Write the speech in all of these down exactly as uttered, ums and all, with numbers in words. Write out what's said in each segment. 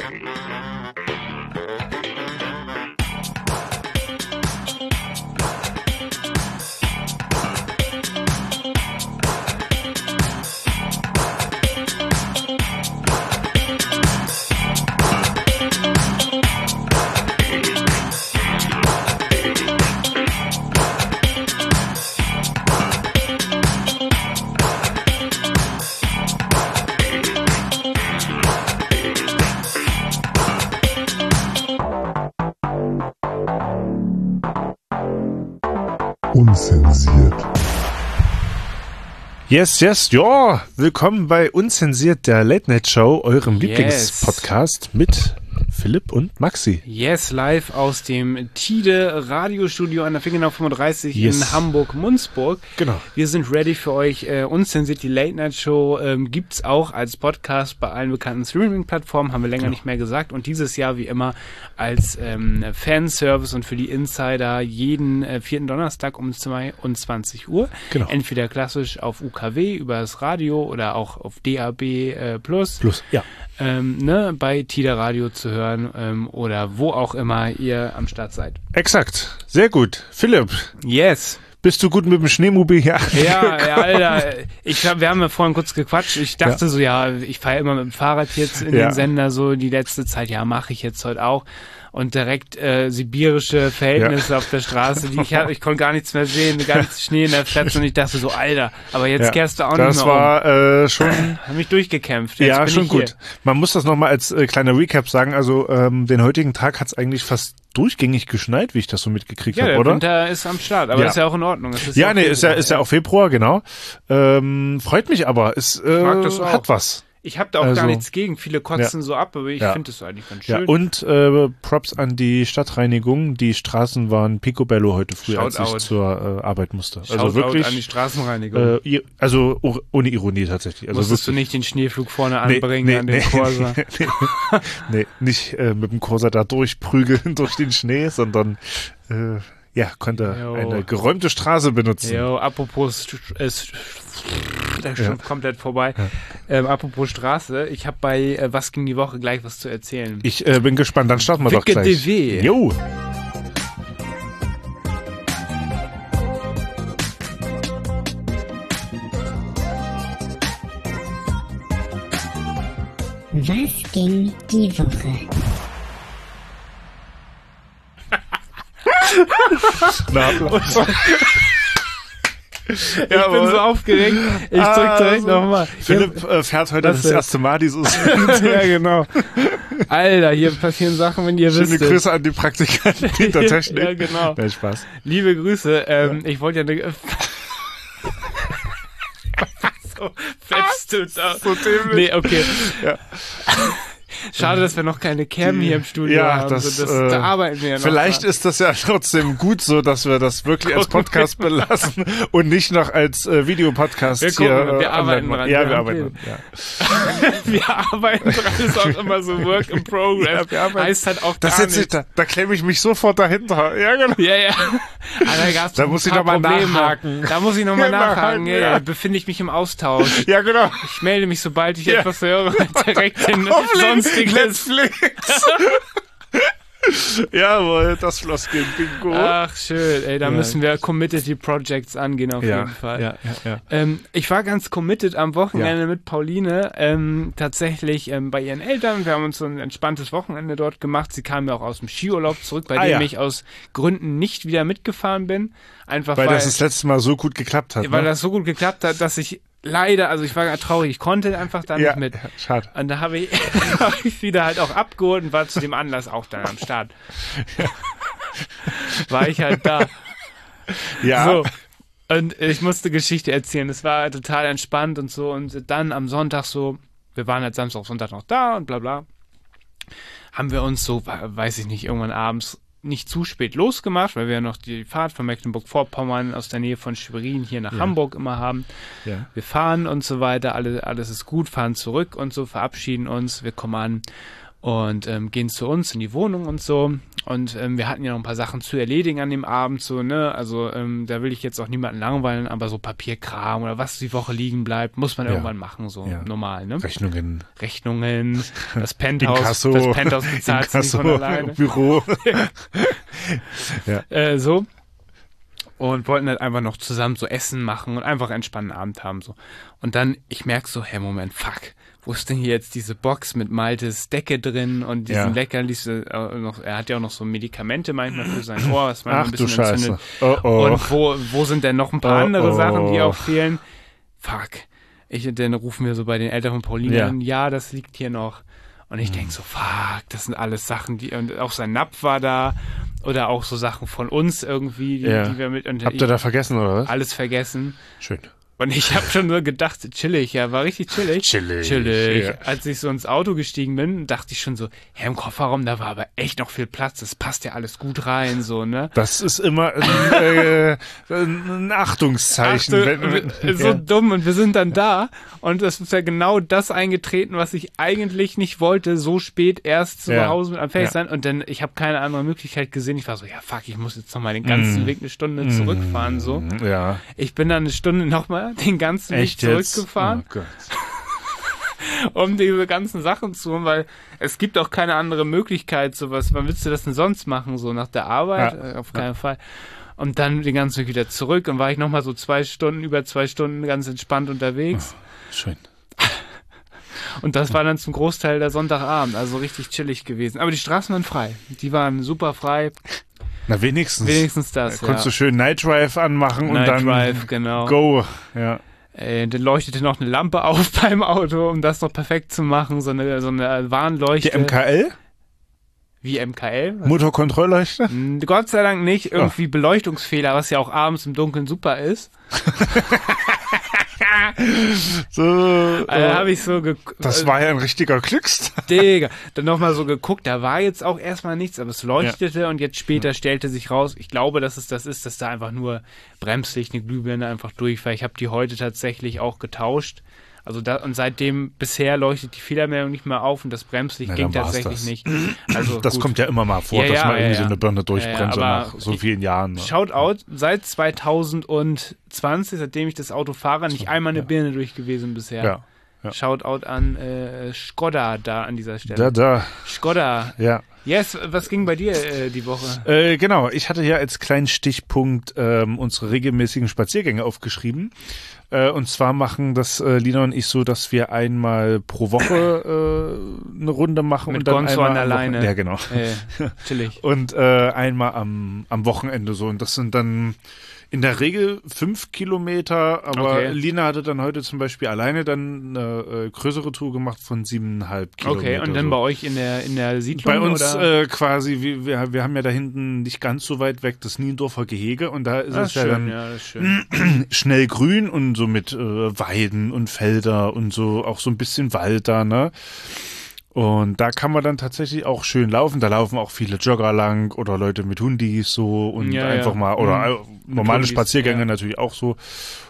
Unzensiert. Yes, yes, ja, willkommen bei Unzensiert, der Late Night Show, eurem Yes. Lieblingspodcast mit Philipp und Maxi. Yes, live aus dem Tide Radiostudio an der Finkenau fünfunddreißig Yes. in Hamburg-Munzburg. Genau. Wir sind ready für euch. Äh, Unzensiert, die Late Night Show ähm, gibt's auch als Podcast bei allen bekannten Streaming-Plattformen, haben wir länger Genau. nicht mehr gesagt. Und dieses Jahr wie immer als ähm, Fanservice und für die Insider jeden äh, vierten Donnerstag um zweiundzwanzig Uhr. Genau. Entweder klassisch auf U K W über das Radio oder auch auf D A B äh, Plus. Plus, ja. Ähm, ne, bei Tide Radio zu hören ähm, oder wo auch immer ihr am Start seid. Exakt. Sehr gut. Philipp, Yes. bist du gut mit dem Schneemobil hier? Ja, ja, Alter, ich hab, wir haben ja vorhin kurz gequatscht. Ich dachte Ja. so, ja, ich fahre immer mit dem Fahrrad jetzt in Ja. den Sender so die letzte Zeit. Ja, mache ich jetzt heute auch. Und direkt äh, sibirische Verhältnisse Ja. auf der Straße, die ich hatte, ich konnte gar nichts mehr sehen, gar nichts Schnee in der Stadt und ich dachte so, Alter, aber jetzt Ja. kehrst du auch Das nicht mehr war äh, schon... um. Hab mich durchgekämpft. Jetzt Ja, bin schon ich hier. gut. Man muss das nochmal als äh, kleiner Recap sagen. Also ähm, den heutigen Tag hat es eigentlich fast durchgängig geschneit, wie ich das so mitgekriegt Ja, habe, der oder? Winter ist am Start, aber Ja. ist ja auch in Ordnung. Es ist Ja, auch nee, ist ja, Februar, ist ja auch Februar, genau. Ähm, freut mich aber. Es äh, mag das auch. hat was. Ich habe da auch Also, gar nichts gegen. Viele kotzen so ab, aber ich Ja. finde das eigentlich ganz Ja, schön. und äh, Props an die Stadtreinigung. Die Straßen waren picobello heute früh, als Shoutout. ich zur äh, Arbeit musste. Shoutout Also wirklich, an die Straßenreinigung. äh, ir- also oh, ohne Ironie tatsächlich. Also Musstest du wirklich, nicht den Schneeflug vorne Nee, anbringen nee, an den nee, Corsa? nee, nee, nicht äh, mit dem Corsa da durchprügeln durch den Schnee, sondern äh, ja, konnte Jo. eine geräumte Straße benutzen. Jo, apropos, St- äh, St- der ist Ja. schon komplett vorbei. Ähm, apropos Straße, ich habe bei äh, Was ging die Woche gleich was zu erzählen. Ich äh, bin gespannt, dann starten wir doch Wicke gleich. D W. Jo. Was ging die Woche? Na, Ich bin so aufgeregt. Ich Ah, drück direkt so. nochmal. Philipp äh, fährt heute Was das denn? erste Mal dieses. Ja, genau. Alter, hier passieren Sachen, wenn ihr Schöne wisst. Grüße an die Praktikanten hinter Technik. Ja, genau. Nein, Spaß. Liebe Grüße. Ähm, ich wollte ja eine... so fetzt du da. So dämlich. Nee, okay. Ja. Schade, dass wir noch keine Cam hier im Studio Ja, haben. das, so, das, äh, da arbeiten wir ja noch Vielleicht dran. ist das ja trotzdem gut so, dass wir das wirklich als Podcast belassen und nicht noch als äh, Videopodcast Wir hier. gucken, wir äh, arbeiten online- dran, Ja, wir wir haben arbeiten dran. Ja. Wir arbeiten dran, ist auch immer so Work in Progress. Ja, wir arbeiten- Heißt halt auch Das gar jetzt nichts. nicht, da, da klemme ich mich sofort dahinter. Ja, genau. Ja, ja. Ah, da gab's Da ein muss ich paar noch mal Probleme. nachhaken. Da muss ich nochmal Ja, nachhaken. Ja, ja. ja. Befinde ich mich im Austausch. Ja, genau. Ich melde mich, sobald ich Ja. etwas höre, direkt in Auf sonstiges. Netflix. Jawohl, das Floskeln Bingo. Ach, schön. Ey, da Ja. müssen wir Committed Projects angehen auf ja, jeden Fall. ja, ja, ja. Ähm, ich war ganz committed am Wochenende mit Pauline, ähm, tatsächlich ähm, bei ihren Eltern. Wir haben uns so ein entspanntes Wochenende dort gemacht. Sie kam ja auch aus dem Skiurlaub zurück, bei Ah, dem ja. ich aus Gründen nicht wieder mitgefahren bin. Einfach Weil weil, das das letzte Mal so gut geklappt hat. weil ne? das so gut geklappt hat, dass ich leider, also ich war gar traurig, ich konnte einfach da ja, nicht mit. ja, schade. Und da habe ich, hab ich wieder halt auch abgeholt und war zu dem Anlass auch dann am Start. War ich halt da. Ja, So. Und ich musste Geschichte erzählen. Es war total entspannt und so. Und dann am Sonntag so, wir waren halt Samstag, Sonntag noch da und bla bla. Haben wir uns so, weiß ich nicht, irgendwann abends nicht zu spät losgemacht, weil wir ja noch die Fahrt von Mecklenburg-Vorpommern aus der Nähe von Schwerin hier nach Ja. Hamburg immer haben. ja. Wir fahren und so weiter, alle, alles ist gut, fahren zurück und so, verabschieden uns, wir kommen an. und ähm, gehen zu uns in die Wohnung und so. Und ähm, wir hatten ja noch ein paar Sachen zu erledigen an dem Abend, so, ne? Also ähm, da will ich jetzt auch niemanden langweilen, aber so Papierkram oder was die Woche liegen bleibt, muss man Ja. irgendwann machen, so Ja. normal, ne? Rechnungen. Rechnungen, das Penthouse, Inkasso, das Penthouse bezahlt sich von Inkasso, alleine. Büro. Äh, so. Und wollten halt einfach noch zusammen so Essen machen und einfach einen entspannten Abend haben, so. Und dann, ich merke so, hey, Moment, fuck, wo ist denn hier jetzt diese Box mit Maltes Decke drin und diesen Ja. Leckerlis, äh, noch, er hat ja auch noch so Medikamente manchmal für sein Ohr, was man Ach ein du bisschen Scheiße. entzündet. Oh oh. Und wo, wo sind denn noch ein paar Oh, andere oh. Sachen, die auch fehlen? Fuck. Ich, dann rufen wir so bei den Eltern von Pauline Ja. an, ja, das liegt hier noch. Und ich denk so, fuck, das sind alles Sachen, die, und auch sein Napf war da, oder auch so Sachen von uns irgendwie, die, Ja. die wir mit, und Habt ich, ihr da vergessen, oder was? alles vergessen. Schön. Und ich habe schon nur gedacht, chillig, ja, war richtig chillig. Chillig, Chillig. ja. Als ich so ins Auto gestiegen bin, dachte ich schon so, ja, im Kofferraum, da war aber echt noch viel Platz, das passt ja alles gut rein, so, ne? Das ist immer ein, äh, ein Achtungszeichen. Achte, wenn, wir- wenn, so ja. dumm, und wir sind dann da und es ist ja genau das eingetreten, was ich eigentlich nicht wollte, so spät erst zu Ja. Hause mit am Fertig Ja. sein, und dann, ich habe keine andere Möglichkeit gesehen, ich war so, ja fuck, ich muss jetzt nochmal den ganzen Mm. Weg eine Stunde zurückfahren, so. Ja. Ich bin dann eine Stunde nochmal den ganzen Weg Echt jetzt? zurückgefahren, Oh Gott. um diese ganzen Sachen zu holen, weil es gibt auch keine andere Möglichkeit, sowas. Wann willst du das denn sonst machen, so nach der Arbeit? Ja. Äh, Auf keinen Fall. Und dann den ganzen Weg wieder zurück, und war ich nochmal so zwei Stunden, über zwei Stunden ganz entspannt unterwegs. Schön. Und das war dann zum Großteil der Sonntagabend, also richtig chillig gewesen. Aber die Straßen waren frei. Die waren super frei. Na, wenigstens. Wenigstens das, Da konntest ja. du schön Night Drive anmachen Night und dann Drive, genau. go. Ja. Äh, dann leuchtete noch eine Lampe auf beim Auto, um das noch perfekt zu machen. So eine, so eine Warnleuchte. Die M K L? Wie M K L? Was? Motorkontrollleuchte? Mm, Gott sei Dank nicht. Irgendwie Beleuchtungsfehler, was ja auch abends im Dunkeln super ist. So, Äh, äh, habe ich so geguckt. das war ja ein richtiger Glückstag. Digga. Dann nochmal so geguckt, da war jetzt auch erstmal nichts, aber es leuchtete, und jetzt später stellte sich raus, ich glaube, dass es das ist, dass da einfach nur Bremslicht, eine Glühbirne einfach durch war. Ich habe die heute tatsächlich auch getauscht. Also da, und seitdem bisher leuchtet die Fehlermeldung nicht mehr auf, und das Bremslicht Na, ging dann war's tatsächlich das. nicht. Also Das gut. kommt ja immer mal vor, Ja, dass ja, man irgendwie ja, so eine ja. Birne durchbrennt, so Ja, ja, nach aber so ich- vielen Jahren. Ne? Shoutout, seit zweitausendzwanzig, seitdem ich das Auto fahre, nicht einmal eine ja. Birne durch gewesen bisher. Ja. Ja. Shoutout an äh, Skoda da an dieser Stelle. Da, da, Skoda. ja. Yes, was ging bei dir äh, die Woche? Äh, genau, ich hatte ja als kleinen Stichpunkt ähm, unsere regelmäßigen Spaziergänge aufgeschrieben. Äh, und zwar machen das äh, Lina und ich so, dass wir einmal pro Woche äh, eine Runde machen. Mit und dann Gonzo einmal an der am Leine. Wochen- Ja, genau. Äh, chillig. Und äh, einmal am, am Wochenende so. Und das sind dann in der Regel fünf Kilometer, aber Okay. Lina hatte dann heute zum Beispiel alleine dann eine äh, größere Tour gemacht von siebeneinhalb Kilometer. Okay, und dann so. bei euch in der in der Siedlung Bei uns oder? äh, quasi, wir, wir, wir haben ja da hinten nicht ganz so weit weg das Niendorfer Gehege, und da ist Das es ist ja schön, dann ja, das ist schön. schnell grün und so mit äh, Weiden und Felder und so, auch so ein bisschen Wald da, ne? Und da kann man dann tatsächlich auch schön laufen. Da laufen auch viele Jogger lang oder Leute mit Hundis so und Ja, einfach ja. mal, oder Mhm. äh, normale Hundis, Spaziergänge ja. natürlich auch so.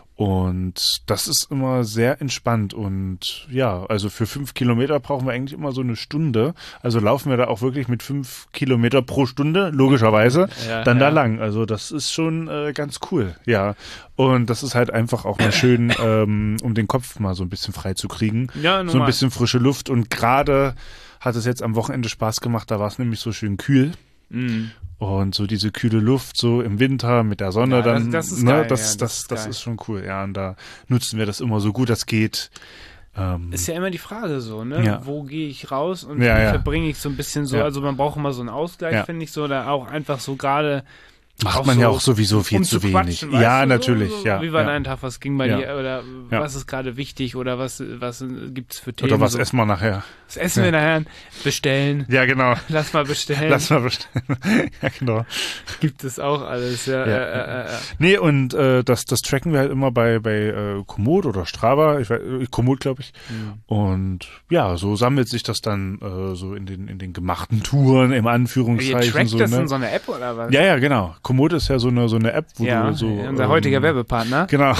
Und das ist immer sehr entspannt, und ja, also für fünf Kilometer brauchen wir eigentlich immer so eine Stunde. Also laufen wir da auch wirklich mit fünf Kilometer pro Stunde, logischerweise, Ja, dann ja. da lang. Also das ist schon äh, ganz cool, ja. Und das ist halt einfach auch mal schön, ähm, um den Kopf mal so ein bisschen frei zu kriegen. Ja, So ein normal. bisschen frische Luft, und gerade hat es jetzt am Wochenende Spaß gemacht, da war es nämlich so schön kühl. Mhm. Und so diese kühle Luft so im Winter mit der Sonne Ja, das- dann, das ist ne, geil, das, ja, das, das das, ist geil. ist schon cool. Ja, und da nutzen wir das immer so gut das geht. Ähm, Ist ja immer die Frage so, ne? Ja. Wo gehe ich raus und Ja, wie ja. verbringe ich so ein bisschen so, Ja. also man braucht immer so einen Ausgleich, Ja. finde ich so, oder auch einfach so gerade macht auch man so, ja auch sowieso viel um zu wenig. quatschen, weißt Ja, du, natürlich, so, so, ja. Wie war ja. dein Tag, was ging bei Ja. dir, oder Ja. was ist gerade wichtig, oder was, was gibt's für Themen? Oder was so. essen wir nachher? Was essen wir nachher? Bestellen. Ja, genau. Lass mal bestellen. Lass mal bestellen. Ja, genau. Gibt es auch alles, ja. Ja. Äh, äh, äh. Nee, und äh, das, das tracken wir halt immer bei, bei äh, Komoot oder Strava, ich weiß, äh, Komoot, glaube ich. Mhm. Und ja, so sammelt sich das dann äh, so in den, in den gemachten Touren, im Ihr Anführungszeichen. trackt so, das ne? in so einer App, oder was? Ja, ja, genau. Komoot ist ja so eine, so eine App, wo ja, du so. unser ähm, heutiger Werbepartner. Genau.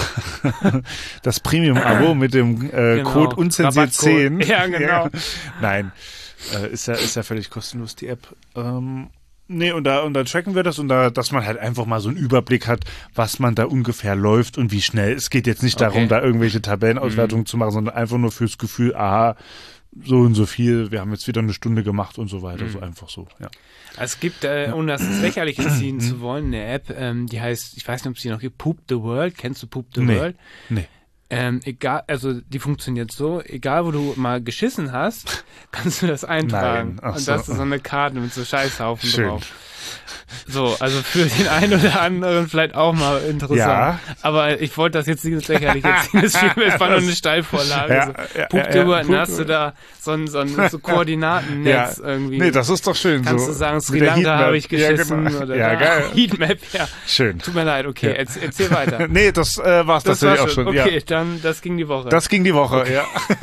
Das Premium-Abo mit dem äh, Genau. Code unzensiert zehn. Rabattcode. Ja, genau. Nein. Äh, ist ja, ist ja völlig kostenlos, die App. Ähm, nee, und da, und da tracken wir das und da, dass man halt einfach mal so einen Überblick hat, was man da ungefähr läuft und wie schnell. Es geht jetzt nicht darum, Okay. da irgendwelche Tabellenauswertungen Mhm. zu machen, sondern einfach nur fürs Gefühl, aha, so und so viel, wir haben jetzt wieder eine Stunde gemacht und so weiter, Mhm. so einfach so, ja. Es gibt, äh, ohne das ins Lächerliche ziehen zu wollen, eine App, ähm, die heißt, ich weiß nicht, ob es die noch gibt, Poop the World. Kennst du Poop the Nee. World? Nee. Ähm, egal, also die funktioniert so, egal wo du mal geschissen hast, kannst du das eintragen. Nein, ach Und so. das ist so eine Karte mit so Scheißhaufen Schön. drauf. So, also für den einen oder anderen vielleicht auch mal interessant. Ja. Aber ich wollte das jetzt nicht ins Lächerliche ziehen, es fiel mir- es war nur eine Steilvorlage. Ja, so. ja, Poop ja, the ja, World, Poop dann hast the du da so ein, so ein so Koordinatennetz Ja. irgendwie. Nee, das ist doch schön. Kannst so du sagen, Sri mit der Lanka Heatmap. habe ich geschissen Ja, genau. oder ja da. geil. Heatmap, ja. Schön. Tut mir leid, okay, Ja. erzähl, erzähl weiter. Nee, das äh, war's Das war tatsächlich auch schon, schon. okay, Ja. dann, das ging die Woche. Das ging die Woche, ja.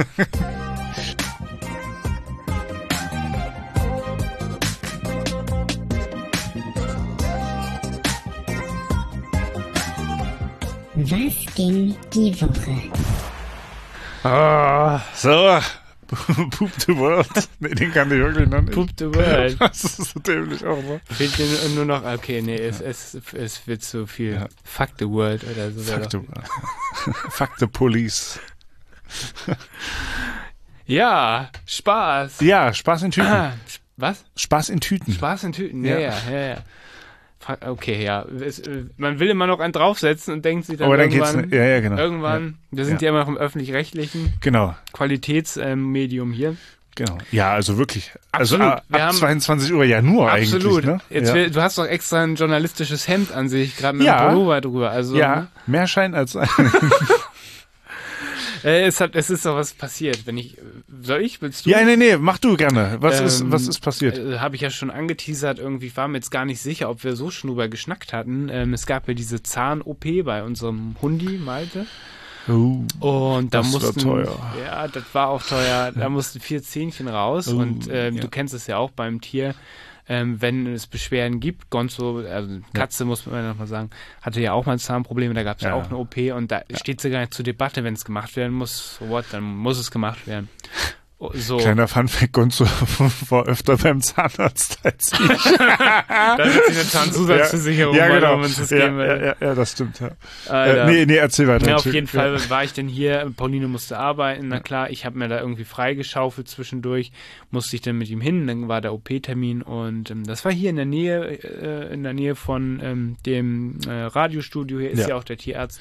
Was ging die Woche? Ah, So. Poop the World. Nee, den kann ich wirklich noch nicht. Poop the World. Das ist so dämlich auch, ne? Fehlt dir nur noch, okay, nee, es, es, es wird zu viel. Ja. Fuck the World oder so. Fuck wäre the, doch- fuck the Police. Ja, Spaß. Ja, Spaß in Tüten. Ah, was? Spaß in Tüten. Spaß in Tüten, ja, ja, Ja. ja, ja. Fuck, okay, ja. Es, äh, man will immer noch einen draufsetzen und denkt sich dann Aber dann geht's irgendwann, nicht. Ja, ja, genau. irgendwann, wir sind ja, Ja. immer noch im öffentlich-rechtlichen Genau, Qualitätsmedium hier. genau. Ja, also wirklich. Also Absolut. ab Wir haben- zweiundzwanzig Uhr ja nur Absolut. eigentlich, ne? Jetzt ja. will, du hast doch extra ein journalistisches Hemd an sich, gerade mit Ja. einem Pullover drüber. Also, ja, mehr Schein als ein. Äh, es, hat, es ist doch was passiert. Wenn ich, soll ich, willst du? Ja, nee, nee, mach du gerne. Was, Ähm, ist, was ist passiert? Äh, Habe ich ja schon angeteasert, irgendwie war mir jetzt gar nicht sicher, ob wir so schon drüber geschnackt hatten. Ähm, es gab ja diese Zahn-O P bei unserem Hundi, Malte. Oh. Und da Das war mussten, teuer. ja, das war auch teuer. Da mussten vier Zähnchen raus. Oh, und ähm, ja. du kennst es ja auch beim Tier. Ähm, wenn es Beschwerden gibt, Gonzo, also Katze muss man nochmal sagen, hatte ja auch mal Zahnprobleme, da gab es ja. Ja. auch eine O P und da steht sie gar nicht zur Debatte, wenn es gemacht werden muss, so what, dann muss es gemacht werden. Oh, so. Kleiner Funfact, Gonzo war öfter beim Zahnarzt als ich. Da wird sich eine Zahnzusatzversicherung ja, genau. übernommen, wenn's das ja, geben würde. ja, ja, ja, das stimmt. Ja. Alter. Äh, nee, nee, erzähl weiter. Ja, auf Entschuldigung. jeden Fall war ich denn hier, Pauline musste arbeiten, na klar, ich habe mir da irgendwie freigeschaufelt zwischendurch, musste ich dann mit ihm hin, dann war der O P-Termin und ähm, das war hier in der Nähe, äh, in der Nähe von ähm, dem äh, Radiostudio, hier ist ja. Ja. auch der Tierarzt.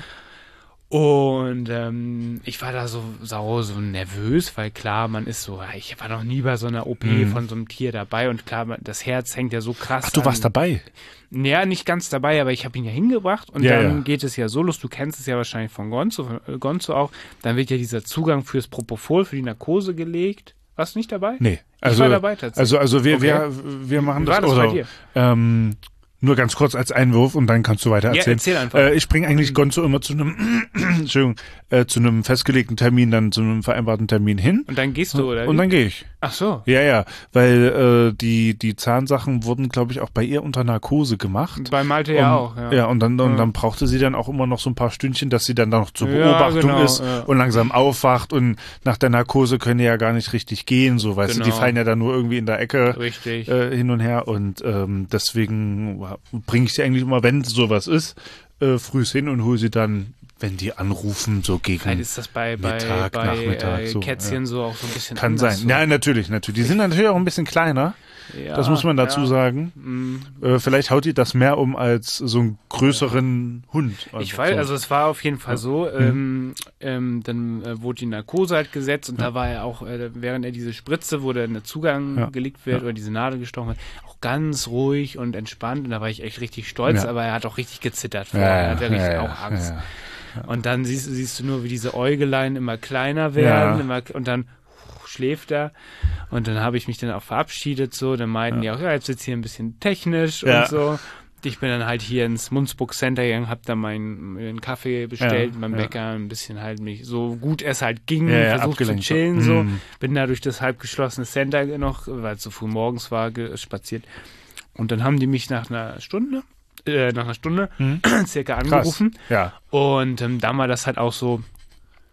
Und ähm, ich war da so sau, so nervös, weil klar, man ist so, ich war noch nie bei so einer O P Mhm. von so einem Tier dabei und klar, man- das Herz hängt ja so krass. Ach, du warst an, dabei? Ja, nicht ganz dabei, aber ich habe ihn ja hingebracht und Ja, dann ja. geht es ja so los, du kennst es ja wahrscheinlich von Gonzo, von äh, Gonzo auch, dann wird ja dieser Zugang fürs Propofol, für die Narkose gelegt. Warst du nicht dabei? Nee. Also, ich war dabei tatsächlich. Also, also wir, Okay. wir, wir machen Wie das. war das oder, bei dir? Ähm, nur ganz kurz als Einwurf und dann kannst du weiter Ja, erzählen. erzähl einfach. Äh, ich bringe eigentlich Gonzo immer zu einem, Entschuldigung, äh, zu einem festgelegten Termin, dann zu einem vereinbarten Termin hin. Und dann gehst du, oder? Und wie? dann gehe ich. Ach so. Ja, ja, weil äh, die, die Zahnsachen wurden, glaube ich, auch bei ihr unter Narkose gemacht. Bei Malte ja und, auch, ja. Ja, und dann, und Ja. dann brauchte sie dann auch immer noch so ein paar Stündchen, dass sie dann noch zur Ja, Beobachtung genau, ist ja. und langsam aufwacht und nach der Narkose können die ja gar nicht richtig gehen, so, weißt du, die Genau. fallen ja dann nur irgendwie in der Ecke Richtig. äh, hin und her und ähm, deswegen bringe ich sie eigentlich immer, wenn sowas ist, äh, frühs hin und hole sie dann, wenn die anrufen, so gegen Vielleicht ist das bei, bei, Mittag, bei Nachmittag, äh, so, Kätzchen ja. so auch so ein bisschen Kann anders sein. So. Ja, natürlich, natürlich. Die sind natürlich auch ein bisschen kleiner, Ja, das muss man dazu ja. sagen. Mm. Äh, vielleicht haut die das mehr um als so einen größeren Hund. Ich Einfach weiß, so. also es war auf jeden Fall so, ähm, ähm, dann äh, wurde die Narkose halt gesetzt und da war er auch, äh, während er diese Spritze, wo der eine Zugang Ja. gelegt wird Ja. oder diese Nadel gestochen wird, auch ganz ruhig und entspannt und da war ich echt richtig stolz, Ja. aber er hat auch richtig gezittert vorher, er hatte richtig ja, auch Angst. ja. Und dann siehst, siehst du nur, wie diese Äugelein immer kleiner werden Ja. immer, und dann puh, schläft er und dann habe ich mich dann auch verabschiedet so, dann meinten die auch, ja, jetzt wird's hier ein bisschen technisch Ja. und so. Ich bin dann halt hier ins Munzburg Center gegangen, hab da meinen, meinen Kaffee bestellt Ja, beim ja. Bäcker, ein bisschen halt mich, so gut es halt ging, Ja, ja, versucht zu abgelenkt. chillen so. Mm. Bin da durch das halb geschlossene Center noch, weil es so früh morgens war, ge- spaziert. Und dann haben die mich nach einer Stunde, äh, nach einer Stunde Mhm. circa Krass. angerufen. Ja. Und ähm, da war das halt auch so,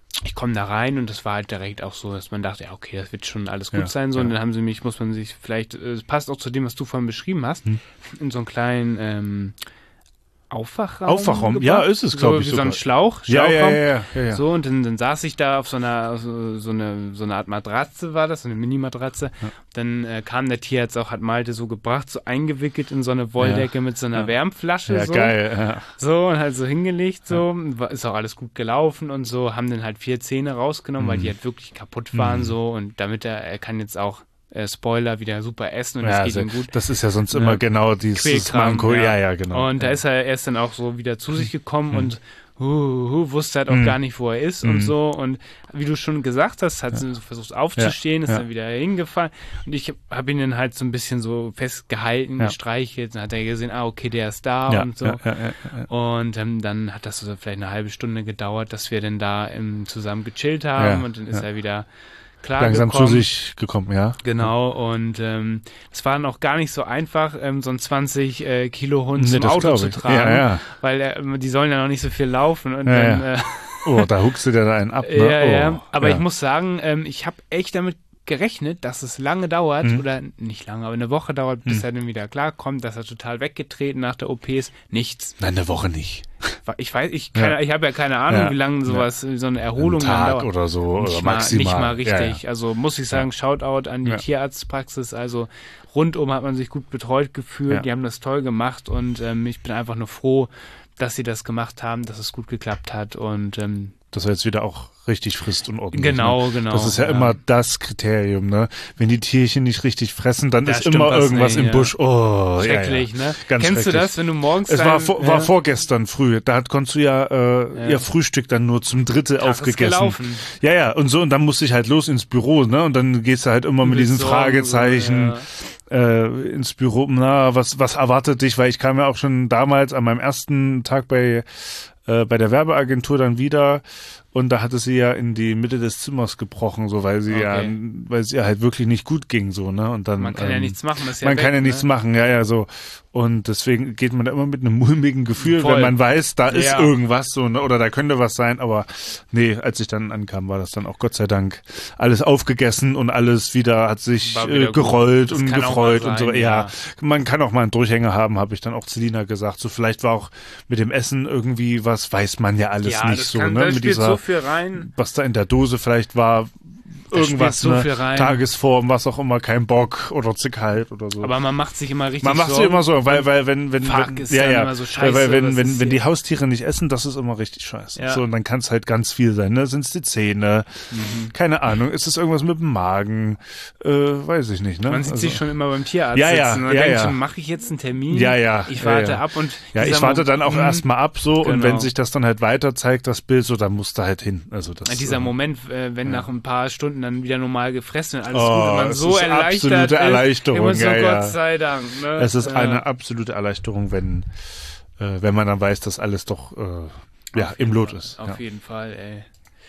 ich komme da rein und das war halt direkt auch so, dass man dachte, ja, okay, das wird schon alles gut Ja, sein. So, ja. und dann haben sie mich, muss man sich vielleicht, es passt auch zu dem, was du vorhin beschrieben hast, Hm. in so einen kleinen ähm, Aufwachraum. Aufwachraum, ja, gebracht. ist es, glaub so, ich, wie so ein sogar. Schlauch, Ja, ja, Schlauchraum. ja, ja, ja, ja. So, und dann, dann saß ich da auf so einer, so, so eine, so eine Art Matratze war das, so eine Mini-Matratze. Ja. Dann äh, kam der Tierarzt auch, hat Malte so gebracht, so eingewickelt in so eine Wolldecke mit so einer Ja. Wärmflasche. Ja, so. geil. Ja. So, und halt so hingelegt, so. War, ist auch alles gut gelaufen und so. Haben dann halt vier Zähne rausgenommen, weil die halt wirklich kaputt waren, Mhm. so. Und damit er, er kann jetzt auch, äh, Spoiler, wieder super essen und es Ja, geht sehr, ihm gut. das ist ja sonst Ja. immer genau dieses Quälkram, Manko. ja. Ja, ja, genau. Und da ja. ist er erst dann auch so wieder zu sich gekommen Mhm. und hu, hu, wusste halt auch Mhm. gar nicht, wo er ist Mhm. und so. Und wie du schon gesagt hast, hat sie so versucht aufzustehen, ist Ja. dann wieder hingefallen. Und ich habe hab ihn dann halt so ein bisschen so festgehalten, Ja. gestreichelt. Dann hat er gesehen, ah, okay, der ist da ja, und so. ja, ja, ja, ja. Und ähm, dann hat das so vielleicht eine halbe Stunde gedauert, dass wir dann da ähm, zusammen gechillt haben. Ja, Und dann ist ja. er wieder klar Langsam gekommen. zu sich gekommen, ja. Genau, und ähm, es war dann auch gar nicht so einfach, ähm, so einen zwanzig äh, Kilo Hund Nee, zum das Auto glaub zu ich. tragen, Ja, ja. weil äh, die sollen ja noch nicht so viel laufen. Und Ja, dann, ja. Äh, Oh, da huckst du dir da einen ab, ne? ja, oh, ja. Aber ja. ich muss sagen, ähm, ich habe echt damit gerechnet, dass es lange dauert, Mhm. oder nicht lange, aber eine Woche dauert, bis Mhm. er dann wieder klarkommt, dass er total weggetreten nach der O P ist. Nichts. Nein, eine Woche nicht. Ich weiß, ich, Ja. keine, ich habe ja keine Ahnung, Ja. wie lange sowas, so eine Erholung Ein dann Tag dauert. oder so, Nicht oder mal, maximal. nicht mal richtig. Ja, ja. Also muss ich sagen, Shoutout an die Ja. Tierarztpraxis. Also rundum hat man sich gut betreut gefühlt. Ja. Die haben das toll gemacht und ähm, ich bin einfach nur froh, dass sie das gemacht haben, dass es gut geklappt hat und ähm, Dass er jetzt wieder auch richtig frisst und ordentlich. Genau, ne? genau, Das ist ja, ja. immer das Kriterium, ne? Wenn die Tierchen nicht richtig fressen, dann Da ist stimmt immer was irgendwas nicht, im ja. Busch. Oh, schrecklich, ja, ja. ne? Ganz Kennst du schrecklich. das, wenn du morgens Es dein, war, vor, war ja, vorgestern früh. Da hat, konntest du ja, äh, Ja. ihr Frühstück dann nur zum Drittel Tag ist aufgegessen. gelaufen. Ja, ja, und so, und dann musste ich halt los ins Büro, ne? Und dann gehst du halt immer mit diesen Sorgen, Fragezeichen ja. äh, ins Büro. Na, was, was erwartet dich? Weil ich kam ja auch schon damals an meinem ersten Tag bei, äh, bei der Werbeagentur dann wieder. Und da hatte sie ja in die Mitte des Zimmers gebrochen, so weil sie Okay. ja, weil es ihr halt wirklich nicht gut ging, so, ne? Und dann Man kann ja ähm, nichts machen, ist ja man weg, kann ja ne? nichts machen, ja, ja, so. Und deswegen geht man da immer mit einem mulmigen Gefühl, Voll. wenn man weiß, da ist Ja. irgendwas so, ne? Oder da könnte was sein, aber nee, als ich dann ankam, war das dann auch Gott sei Dank alles aufgegessen und alles wieder, hat sich War wieder äh, gut. gerollt Das und kann auch gefreut mal und so. sein, Ja, ja. man kann auch mal einen Durchhänger haben, habe ich dann auch Celina gesagt. So vielleicht war auch mit dem Essen irgendwie was, weiß man ja alles ja, nicht das so, kann, ne? Da Mit spielt dieser, so viel rein. was da in der Dose vielleicht war, Da irgendwas, spielt so ne? viel rein. Tagesform, was auch immer, kein Bock oder zu kalt oder so. Aber man macht sich immer richtig Man macht sich Sorgen. immer so, weil, weil wenn, wenn, Fuck, wenn ist ja, dann ja, immer so weil, scheiße, weil wenn, was wenn, ist wenn die hier? Haustiere nicht essen, das ist immer richtig scheiße. Ja. So, und dann kann es halt ganz viel sein, ne? Sind es die Zähne? Mhm. Keine Ahnung, ist es irgendwas mit dem Magen? Äh, weiß ich nicht, ne? Man sieht Also- sich schon immer beim Tierarzt Ja, ja, sitzen und ja, denkt ja. schon, mache ich jetzt einen Termin? Ja, ja, Ich ja, warte ja. ab und Ja, ich dieser warte Mo- dann auch Mhm. erstmal ab so und Genau. wenn sich das dann halt weiter zeigt, das Bild, so, dann musst du halt hin. Also das, Dieser äh, Moment, äh, wenn nach ein paar Stunden dann wieder normal gefressen und alles Oh, gut und man es so ist erleichtert absolute ist. Erleichterung, Immer so, ja, ja. Gott sei Dank. Ne? Es ist Ja. eine absolute Erleichterung, wenn, äh, wenn man dann weiß, dass alles doch äh, ja, Auf im jeden Lot Fall, ist. Auf Ja. jeden Fall, ey.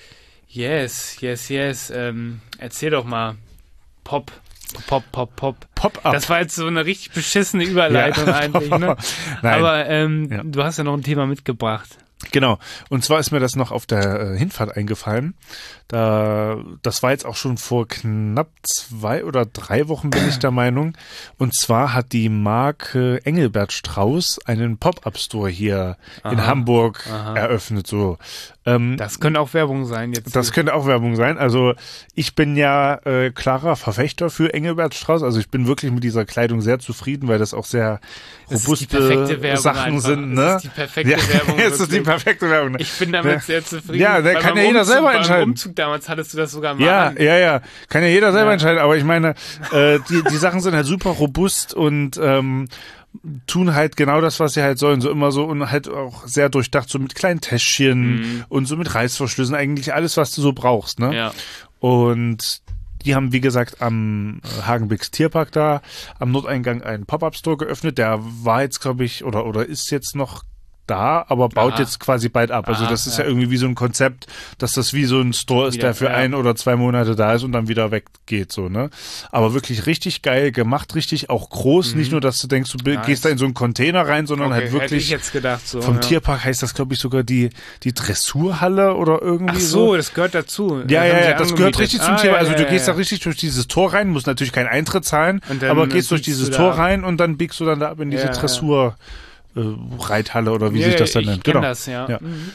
Yes, yes, yes. Ähm, erzähl doch mal. Pop, pop, pop, pop. Pop-up. Das war jetzt so eine richtig beschissene Überleitung Ja. eigentlich, ne? Nein. Aber ähm, Ja. du hast ja noch ein Thema mitgebracht. Genau. Und zwar ist mir das noch auf der äh, Hinfahrt eingefallen. Da, das war jetzt auch schon vor knapp zwei oder drei Wochen, bin ich der Meinung. Und zwar hat die Marke Engelbert Strauß einen Pop-Up-Store hier in Aha. Hamburg Aha. eröffnet. So. Ähm, Das könnte auch Werbung sein jetzt. Das könnte auch Werbung sein. Also ich bin ja äh, klarer Verfechter für Engelbert Strauß. Also ich bin wirklich mit dieser Kleidung sehr zufrieden, weil das auch sehr Es ist die perfekte robuste Werbung Sachen einfach. sind. Es Ne? ist die perfekte ja, Werbung, Es ist die wirklich. perfekte Werbung. Ich bin damit Ja. sehr zufrieden. Ja, der Bei kann meinem ja jeder Umzug, selber beim entscheiden. Umzug damals hattest du das sogar mal Ja, an. ja, ja. Kann ja jeder selber Ja. entscheiden. Aber ich meine, äh, die, die Sachen sind halt super robust und ähm, tun halt genau das, was sie halt sollen. So immer so und halt auch sehr durchdacht, so mit kleinen Täschchen Mhm. und so mit Reißverschlüssen. Eigentlich alles, was du so brauchst, ne? Ja. Und die haben, wie gesagt, am äh, Hagenbecks Tierpark da am Nordeingang einen Pop-Up-Store geöffnet. Der war jetzt, glaube ich, oder oder ist jetzt noch da, aber baut Aha. jetzt quasi bald ab. Also Aha, das ist ja. ja irgendwie wie so ein Konzept, dass das wie so ein Store ist, Wieder, der für ja. ein oder zwei Monate da ist und dann wieder weggeht, so, ne? Aber wirklich richtig geil gemacht, richtig auch groß. Nicht nur, dass du denkst, du be- Nice. gehst da in so einen Container rein, sondern Okay, halt hätte ich wirklich jetzt gedacht so. vom ja. Tierpark heißt das, glaube ich, sogar die, die Dressurhalle oder irgendwie Ach so. so, das gehört dazu. Ja, Das haben ja, sie ja, das gehört angemietet. richtig zum Ah, Thema. ja, Also ja, du ja, gehst ja. da richtig durch dieses Tor rein, musst natürlich keinen Eintritt zahlen, Und dann aber gehst durch biegst du dieses da Tor ab. rein und dann biegst du dann da ab in diese Ja, ja. Dressur äh, Reithalle oder wie Ja, sich das dann ich nennt. kenn Genau. das, ja. Ja. Mhm.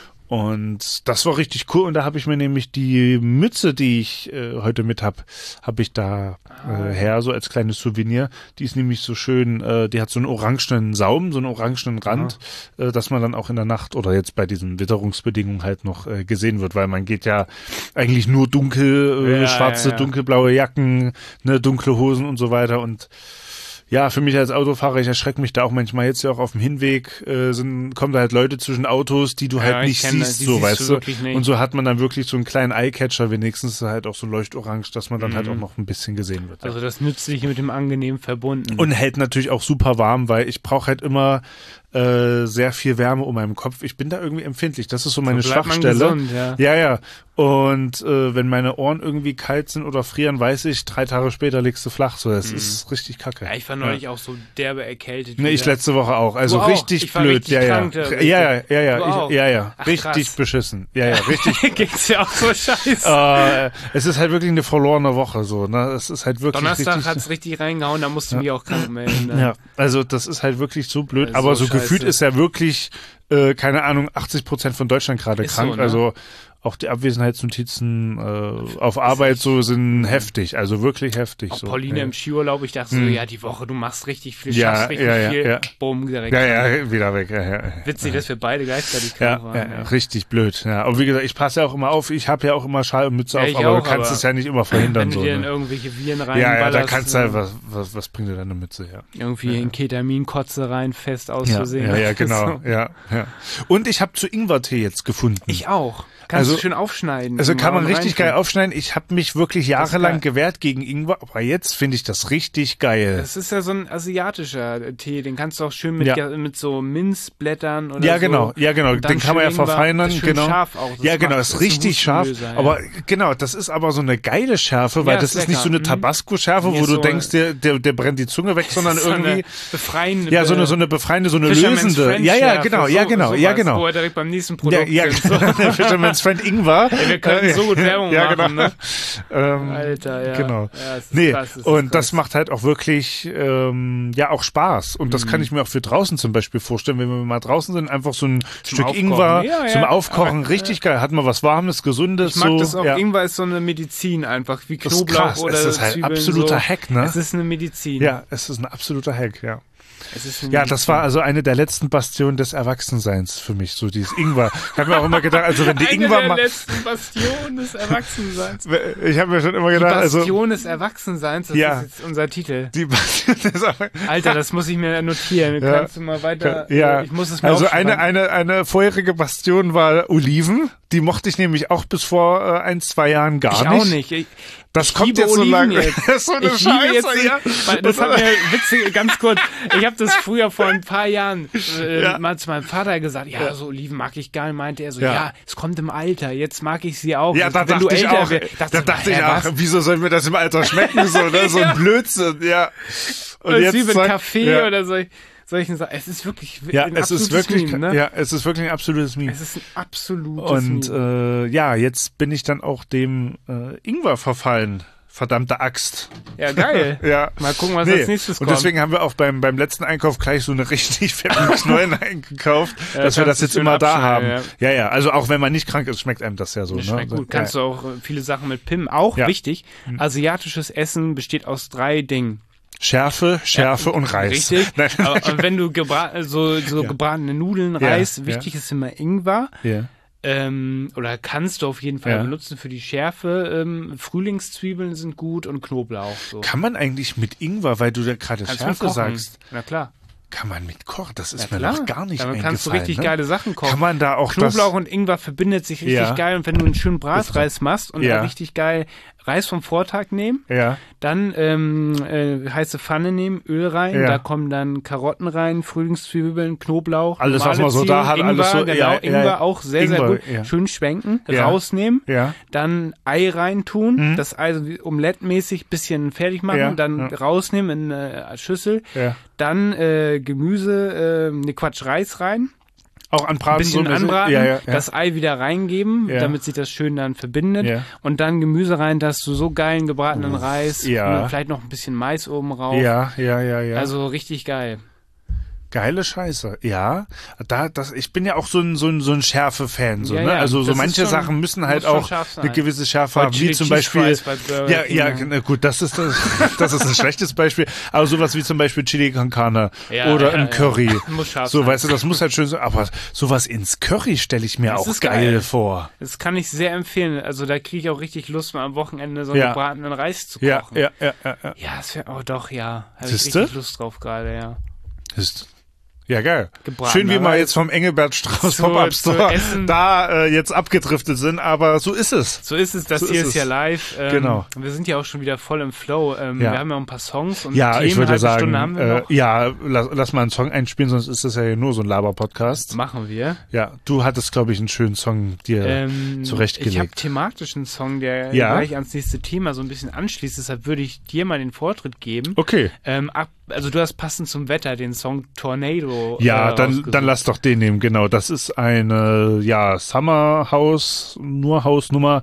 Und das war richtig cool. Und da habe ich mir nämlich die Mütze, die ich äh, heute mit hab, habe ich da Ah. äh, her, so als kleines Souvenir. Die ist nämlich so schön, äh, die hat so einen orangenen Saum, so einen orangenen Rand, äh, dass man dann auch in der Nacht oder jetzt bei diesen Witterungsbedingungen halt noch äh, gesehen wird, weil man geht ja eigentlich nur dunkel, äh, Ja, schwarze, ja, ja. dunkelblaue Jacken, ne, dunkle Hosen und so weiter. Und ja, für mich als Autofahrer, ich erschrecke mich da auch manchmal jetzt ja auch auf dem Hinweg, äh, sind, kommen da halt Leute zwischen Autos, die du Ja, halt ich nicht kenn das, siehst, die so, siehst weißt du du. wirklich nicht. Und so hat man dann wirklich so einen kleinen Eyecatcher, wenigstens halt auch so leuchtorange, dass man dann halt auch Mhm. noch ein bisschen gesehen wird. Ja. Also das Nützliche mit dem Angenehm verbunden. Und hält natürlich auch super warm, weil ich brauche halt immer äh, sehr viel Wärme um meinen Kopf. Ich bin da irgendwie empfindlich. Das ist so meine so bleibt man Schwachstelle. gesund, ja. Ja, ja. Und äh, wenn meine Ohren irgendwie kalt sind oder frieren, weiß ich, drei Tage später liegst du flach. So, das ist richtig kacke. Ja, ich war neulich auch so derbe erkältet. Nee, ich wieder. letzte Woche auch. Also Du auch? richtig Ich war blöd. richtig ja, ja. krank, da, ja, ja, ja, ja, Du auch? ich, ja, ja. Ach, Richtig krass. beschissen. Ja, ja, richtig. Geht's ja auch so scheiße. äh, es ist halt wirklich eine verlorene Woche, so, ne? Es ist halt wirklich Donnerstag richtig. hat's richtig reingehauen, da musst du mich auch krank melden. Ne? Ja, also das ist halt wirklich so blöd. Ja, aber so so gefühlt scheiße. ist ja wirklich, äh, keine Ahnung, achtzig Prozent von Deutschland gerade Ist krank. so, ne? Also auch die Abwesenheitsnotizen äh, auf Arbeit so sind heftig, also wirklich heftig. Auch so. Pauline ja. im Skiurlaub, ich dachte so, ja, die Woche, du machst richtig viel, Ja, schaffst richtig ja, ja, viel, ja. bumm, direkt. Ja, ja, wieder weg. Ja, ja. Witzig, dass wir beide gleichzeitig Ja, krank ja, waren. ja, richtig blöd. Ja, und wie gesagt, ich passe ja auch immer auf. Ich habe ja auch immer Schal und Mütze Ja, auf, ich aber auch, du kannst aber es ja nicht immer verhindern. Wenn du so, dir dann ne? irgendwelche Viren Ja, ja, da reinballerst, kannst du äh, halt, was, was, was bringt dir deine Mütze, ja. irgendwie in Ketaminkotze rein, fest aus Ja, Versehen. ja, ja, genau. So. Ja, ja. Und ich habe zu Ingwertee jetzt gefunden. Ich auch. Kannst Also- du schön aufschneiden. Also kann man Irgendwann richtig geil reintun. aufschneiden. Ich habe mich wirklich jahrelang geil. gewehrt gegen Ingwer, aber jetzt finde ich das richtig geil. Das ist ja so ein asiatischer Tee, den kannst du auch schön mit, Ja. ja. mit so Minzblättern oder Ja, so. genau, ja, genau. Und dann Den kann man ja schön Ingwer. verfeinern, Das ist schön genau. scharf auch. Das Ja, genau, macht- ist ein richtig scharf. Hustenlöser, Aber ja. genau, das ist aber so eine geile Schärfe, weil Ja, das ist ist nicht so eine lecker. Mhm. Tabasco-Schärfe, Nee, wo du so- denkst, der, der, der brennt die Zunge weg, sondern So eine irgendwie. befreiende. Ja, so eine, so eine befreiende, so eine Fisherman's lösende. Friend Ja, ja, Schärfe, genau, so, ja, genau, sowas, ja, genau. Wo wir direkt beim nächsten Ja, Produkt ja, sind. So. der Fisherman's Friend Ingwer. Ey, wir könnten so gut Werbung ja, machen, genau. ne? Ähm, Alter, ja. Genau. Ja, es ist Nee, krass, es ist und krass. das macht halt auch wirklich, ähm, ja, auch Spaß. Und Mhm. das kann ich mir auch für draußen zum Beispiel vorstellen, wenn wir mal draußen sind, einfach so ein Stück Aufkochen. Ingwer Ja, zum ja. Aufkochen, Aber, richtig geil. Hat man was Warmes, Gesundes. Ich mag so. das auch. Ja. Ingwer ist so eine Medizin einfach, wie Das ist Knoblauch krass. oder Es ist halt Zwiebeln. absoluter so. Hack, ne? Es ist eine Medizin. Ja, es ist ein absoluter Hack, ja. Es ist eine Ja, Medizin. das war also eine der letzten Bastionen des Erwachsenseins für mich, so dieses Ingwer. Ich habe mir auch immer gedacht, also wenn die eine Ingwer der mal, letzten Bastionen des Erwachsenseins. ich habe mir schon immer Die gedacht, also Bastion des Erwachsenseins, das Ja. ist jetzt unser Titel. die Bastion des Erwachsenseins. Alter, das muss ich mir notieren. Ja. Kannst du mal weiter. Ja, Ich muss es mir also aufschreiben. eine, eine, eine vorherige Bastion war Oliven. Die mochte ich nämlich auch bis vor äh, ein, zwei Jahren gar Ich nicht. auch nicht. Ich, Das ich kommt liebe jetzt so Oliven lange. jetzt. Das ist so eine ich liebe Scheiße, jetzt, ja. weil das hat mir witzig, ganz kurz. Ich habe das früher vor ein paar Jahren äh, Ja. mal zu meinem Vater gesagt. Ja, so Oliven mag ich gar nicht. Meinte er so, ja. Ja. es kommt im Alter. Jetzt mag ich sie auch. Ja, da Wenn du dachte ich älter auch, wär- da dachte ich hä, auch, was? wieso soll mir das im Alter schmecken, so, ne? So ein Blödsinn, ja. Und jetzt wie mit zack, Kaffee ja. oder so. Solchen Sachen. Es ist wirklich Ja, ein es ist absolutes wirklich, Meme, ne? ja, es ist wirklich ein absolutes Meme. Es ist ein absolutes Und Meme. äh, ja, jetzt bin ich dann auch dem äh, Ingwer verfallen. Verdammte Axt. Ja, geil. Ja. Mal gucken, was Nee. als nächstes Und kommt. deswegen haben wir auch beim, beim letzten Einkauf gleich so eine richtig fetten Knollen eingekauft, Ja, dass wir kannst das du jetzt schön immer da haben. abschneiden, Ja. ja, also auch wenn man nicht krank ist, schmeckt einem das ja so. Das ne? schmeckt gut. Ja. Kannst du auch äh, viele Sachen mit Pim. Auch Ja. wichtig, asiatisches Essen besteht aus drei Dingen. Schärfe, Schärfe und Reis. Richtig. Nein. Aber und wenn du gebra so, so Ja. gebratene Nudeln, Ja, Reis, ja. wichtig ist immer Ingwer. Ja. Ähm, oder kannst du auf jeden Fall Ja. benutzen für die Schärfe. Ähm, Frühlingszwiebeln sind gut und Knoblauch. So. Kann man eigentlich mit Ingwer, weil du da gerade Kannst du mit Schärfe kochen. sagst, Na klar. kann man mit kochen? Das ist Ja, mir klar. noch gar nicht Damit kannst du eingefallen, richtig ne? geile Sachen kochen. Kann man da auch Knoblauch das, und Ingwer verbindet sich richtig Ja. geil und wenn du einen schönen Bratreis machst und Ja. da richtig geil Reis vom Vortag nehmen, Ja. dann ähm, äh, heiße Pfanne nehmen, Öl rein, Ja. da kommen dann Karotten rein, Frühlingszwiebeln, Knoblauch, Alles, was normale man so da Zwiebeln, hat, Ingwer, alles so, genau, ja, ja, Ingwer ja. auch sehr, sehr Ingwer, gut, ja. schön schwenken, Ja. rausnehmen, Ja. dann Ei reintun, Mhm. das Ei so wie Omelette-mäßig bisschen fertig machen, Ja, dann ja. rausnehmen in eine Schüssel, Ja. dann äh, Gemüse, äh, ne Quatsch, Reis rein, Auch anbraten. ein bisschen so mäßig? anbraten, Ja, ja, ja. das Ei wieder reingeben, Ja. damit sich das schön dann verbindet Ja. und dann Gemüse rein, dass du so geilen gebratenen Reis ja. und vielleicht noch ein bisschen Mais oben rauf. Ja, ja, ja, ja. Also richtig geil. Geile Scheiße, ja. Da, das, ich bin ja auch so ein, so ein, so ein Schärfe-Fan, so, Ja, ne? ja, Also so das ist manche schon- Sachen müssen halt muss schon auch scharf sein. eine gewisse Schärfe Bei haben, wie Chili zum Cheese Beispiel. Fries bei Burger Ja, King, ja, ja. genau, gut, das ist das, das ist ein schlechtes Beispiel. Aber sowas wie zum Beispiel Chili con Carne Ja, oder ja, ein ja. Curry. Muss scharf So, sein. weißt du, das muss halt schön sein. Aber sowas ins Curry stelle ich mir Das auch ist geil, geil. vor. Das kann ich sehr empfehlen. Also da kriege ich auch richtig Lust, mal am Wochenende so einen Ja. gebratenen Reis zu Ja, kochen. ja, ja, ja, ja. Ja, das wäre, oh doch, ja. Habe ich Siehste? richtig Lust drauf gerade, ja. Ist ja, geil. Gebratener Schön, wie wir Reis. jetzt vom Engelbert Strauß Zu- Pop-Up zu Store essen. da äh, jetzt abgedriftet sind, aber so ist es. So ist es, das So hier ist ist, ja es. live. Ähm, Genau. Wir sind ja auch schon wieder voll im Flow. Ähm, Ja. Wir haben ja auch ein paar Songs und Ja, Themen, ich würde halbe sagen, Stunde haben wir äh, noch. ja, lass, lass mal einen Song einspielen, sonst ist das ja hier nur so ein Laber-Podcast. Machen wir. Ja, du hattest, glaube ich, einen schönen Song dir Ähm, zurechtgelegt. Ich habe thematisch einen Song, der Ja. gleich ans nächste Thema so ein bisschen anschließt. Deshalb würde ich dir mal den Vortritt geben. Okay. Ähm, ab, also du hast passend zum Wetter den Song Tornado. Ja, äh, dann, rausgesucht. dann lass doch den nehmen, genau. Das ist eine, ja, Summer House, nur Hausnummer.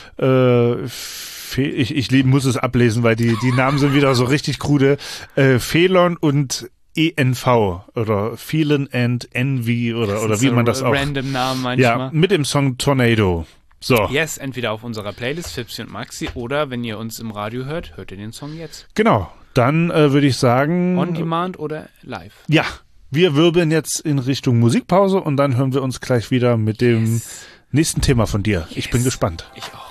Äh, Fe- ich, ich lieb- muss es ablesen, weil die, die Namen sind wieder so richtig krude. Äh, Phelon und E N V oder Feeling and Envy oder, Das oder ist wie so man das auch. Random Namen Ja, manchmal. mit dem Song Tornado. So, Yes, entweder auf unserer Playlist Fipsi und Maxi oder wenn ihr uns im Radio hört, hört ihr den Song jetzt. genau. Dann äh, würde ich sagen. On Demand oder live. Ja, wir wirbeln jetzt in Richtung Musikpause und dann hören wir uns gleich wieder mit dem Yes. nächsten Thema von dir. Ich Yes. bin gespannt. Ich auch.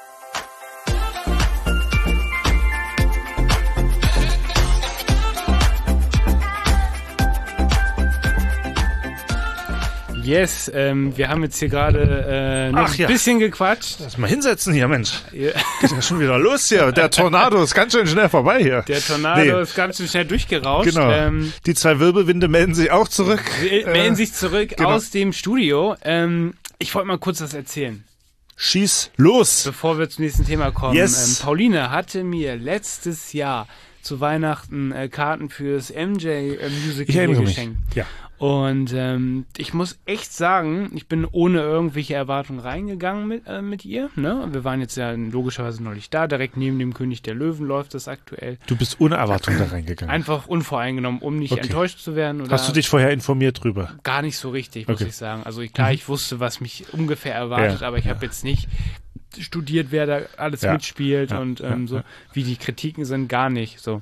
Yes, ähm, wir haben jetzt hier gerade äh, noch Ach ein ja. bisschen gequatscht. Lass mal hinsetzen hier, Mensch. Ja, Geht ja schon wieder los hier. Der Tornado ist ganz schön schnell vorbei hier. der Tornado Nee. ist ganz schön schnell durchgerauscht. Genau. Ähm, Die zwei Wirbelwinde melden sich auch zurück. Sie melden Äh, sich zurück genau. aus dem Studio. Ähm, ich wollte mal kurz was erzählen, Schieß los. bevor wir zum nächsten Thema kommen. Yes. Ähm, Pauline hatte mir letztes Jahr zu Weihnachten äh, Karten fürs M J äh, Ich Musical erinnere mich. geschenkt. Ja. Und ähm, ich muss echt sagen, ich bin ohne irgendwelche Erwartungen reingegangen mit, äh, mit ihr. Ne? Wir waren jetzt ja logischerweise neulich da, direkt neben dem König der Löwen läuft das aktuell. Du bist ohne Erwartung da reingegangen. Einfach unvoreingenommen, um nicht Okay. enttäuscht zu werden. Oder Hast du dich vorher informiert drüber? Gar nicht so richtig, muss Okay. ich sagen. Also ich, klar, ich wusste, was mich ungefähr erwartet, Ja, aber ich ja. habe jetzt nicht studiert, wer da alles Ja, mitspielt ja, und ja, ähm, so, ja. wie die Kritiken sind, gar nicht so.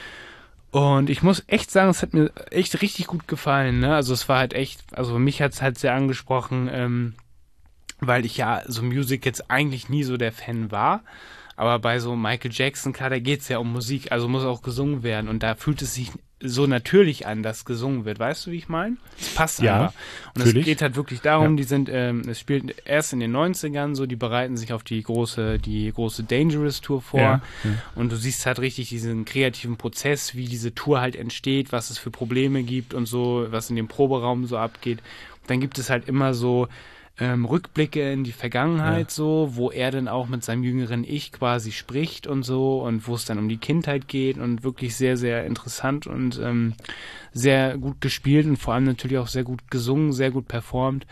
Und ich muss echt sagen, es hat mir echt richtig gut gefallen. Ne? Also es war halt echt, also mich hat es halt sehr angesprochen, ähm, weil ich ja so Music jetzt eigentlich nie so der Fan war. Aber bei so Michael Jackson, klar, da geht's ja um Musik, also muss auch gesungen werden. Und da fühlt es sich so natürlich an, dass gesungen wird. Weißt du, wie ich meine? Es passt Ja, einfach. Und es natürlich. geht halt wirklich darum, Ja. die sind, ähm, es spielt erst in den neunzigern so, die bereiten sich auf die große, die große Dangerous Tour vor. Ja, ja. Und du siehst halt richtig diesen kreativen Prozess, wie diese Tour halt entsteht, was es für Probleme gibt und so, was in dem Proberaum so abgeht. Und dann gibt es halt immer so ähm, Rückblicke in die Vergangenheit Ja. so, wo er dann auch mit seinem jüngeren Ich quasi spricht und so und wo es dann um die Kindheit geht und wirklich sehr, sehr interessant und ähm, sehr gut gespielt und vor allem natürlich auch sehr gut gesungen, sehr gut performt.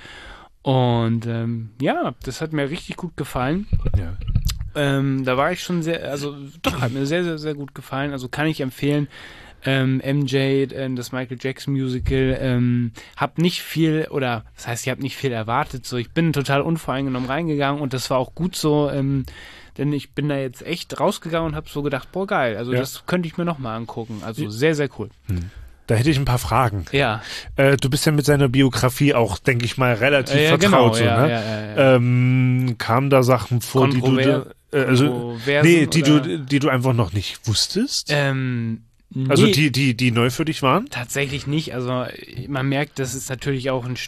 Und ähm, ja, das hat mir richtig gut gefallen. Ja. Ähm, da war ich schon sehr, also doch, hat mir sehr, sehr, sehr gut gefallen. Also kann ich empfehlen. Ähm, M J, ähm, das Michael Jackson Musical, ähm, hab nicht viel, oder das heißt, ich habe nicht viel erwartet. So, ich bin total unvoreingenommen reingegangen und das war auch gut so, ähm, denn ich bin da jetzt echt rausgegangen und habe so gedacht, boah geil, also Ja. das könnte ich mir nochmal angucken. Also sehr, sehr cool. Da hätte ich ein paar Fragen. Ja, Äh, du bist ja mit seiner Biografie auch, denke ich mal, relativ äh, ja, vertraut. genau, so, ja, ne? ja, ja, ja. Ähm, kamen da Sachen vor, die du, Kontrover- dir- äh, also, Kontroversen nee, die oder- du, die du einfach noch nicht wusstest? ähm, also nee. die, die, die neu für dich waren? Tatsächlich nicht. Also man merkt, das ist natürlich auch ein Stück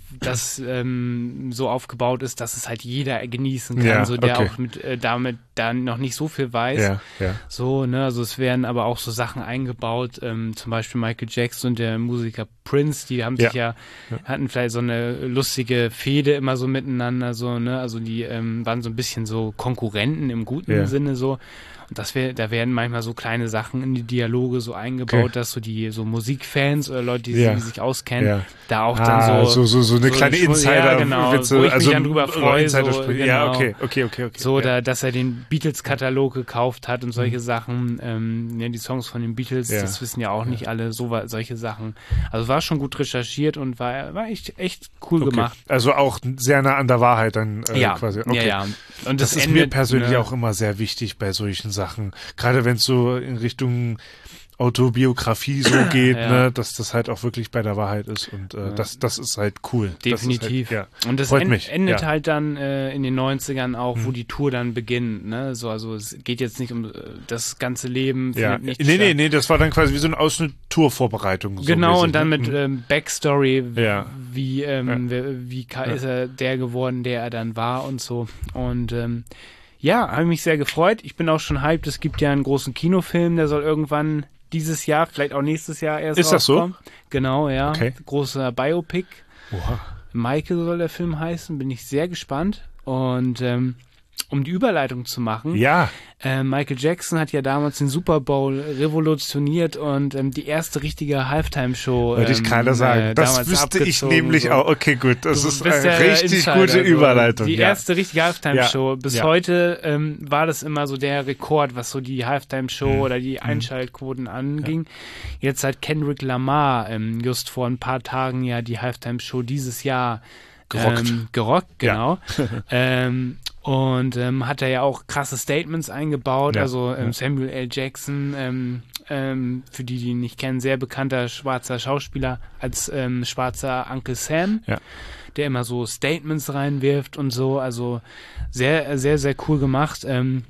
das ähm, so aufgebaut ist, dass es halt jeder genießen kann, Ja, so der okay. auch mit äh, damit dann noch nicht so viel weiß. Ja, ja. So, ne, also es werden aber auch so Sachen eingebaut, ähm, zum Beispiel Michael Jackson und der Musiker Prince, die haben sich ja, Ja. hatten vielleicht so eine lustige Fehde immer so miteinander, so, ne, also die ähm, waren so ein bisschen so Konkurrenten im guten Ja. Sinne so. Und das wär, da werden manchmal so kleine Sachen in die Dialoge so eingebaut, Okay. dass so die so Musikfans oder Leute, die, Ja. die sich auskennen, Ja. da auch Ah, dann so so, so, so eine kleine Schmu- ja, genau, Insider-Witze. wo ich mich also dann drüber freue, so, Insider-Sprüche. Ja, genau. okay, okay, okay, okay. So, ja. da, dass er den Beatles-Katalog gekauft hat und solche Mhm. Sachen, ähm, ja, die Songs von den Beatles, Ja. das wissen ja auch nicht alle, so wa- solche Sachen. Also war schon gut recherchiert und war, war echt, echt cool Okay. gemacht. Also auch sehr nah an der Wahrheit dann äh, ja, quasi. Okay. ja, ja. Und Das, das, ist endet, mir persönlich ne, auch immer sehr wichtig bei solchen Sachen. Gerade wenn es so in Richtung Autobiografie so geht, Ja. ne, dass das halt auch wirklich bei der Wahrheit ist und äh, Ja. das, das ist halt cool. Definitiv. Das ist halt, Und das Freut en mich, endet ja. halt dann äh, in den neunzigern auch, wo Hm. die Tour dann beginnt. Ne? So, also es geht jetzt nicht um äh, das ganze Leben. ja. ja. findet Nee, nicht nee, statt. nee, das war dann quasi wie so eine Ausschnitt-Tour-Vorbereitung. So Genau, mäßig, und dann ne? mit Mhm. ähm, Backstory, w- Ja. wie, ähm, Ja. wer- wie ka- Ja. ist er der geworden, der er dann war und so. Und ähm, ja, habe mich sehr gefreut. Ich bin auch schon hyped. Es gibt ja einen großen Kinofilm, der soll irgendwann dieses Jahr, vielleicht auch nächstes Jahr erst Ist das so? rauskommen. Genau, ja. Okay. Großer Biopic. Oha. Michael soll der Film heißen, bin ich sehr gespannt. Und ähm, um die Überleitung zu machen, Ja, äh, Michael Jackson hat ja damals den Super Bowl revolutioniert und ähm, die erste richtige Halftime-Show wollte ich ähm, gerade sagen. äh, das damals wüsste ich abgezogen, nämlich so. auch. Okay, gut. Das Du ist bist eine der richtig Insider, gute so. Überleitung. Die ja. erste richtige Halftime-Show. Ja, Bis ja. heute ähm, war das immer so der Rekord, was so die Halftime-Show Mhm. oder die Einschaltquoten anging. Jetzt hat Kendrick Lamar ähm, just vor ein paar Tagen ja die Halftime-Show dieses Jahr Gerockt. Ähm, gerockt, Ja. genau. ähm, und ähm, hat er ja auch krasse Statements eingebaut. Ja, Also ähm, ja. Samuel L. Jackson, ähm, ähm, für die, die ihn nicht kennen, sehr bekannter schwarzer Schauspieler als ähm, schwarzer Uncle Sam, Ja. der immer so Statements reinwirft und so. Also sehr, sehr, sehr cool gemacht. Ähm,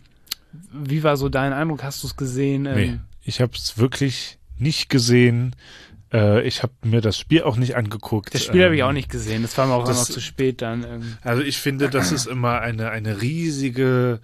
wie war so dein Eindruck? Hast du es gesehen? Ähm, Nee, ich habe es wirklich nicht gesehen. Äh, ich habe mir das Spiel auch nicht angeguckt. Das Spiel habe ich Ähm, auch nicht gesehen. Das war mir auch das- immer zu spät dann. Ähm. Also ich finde, das ist immer eine, eine riesige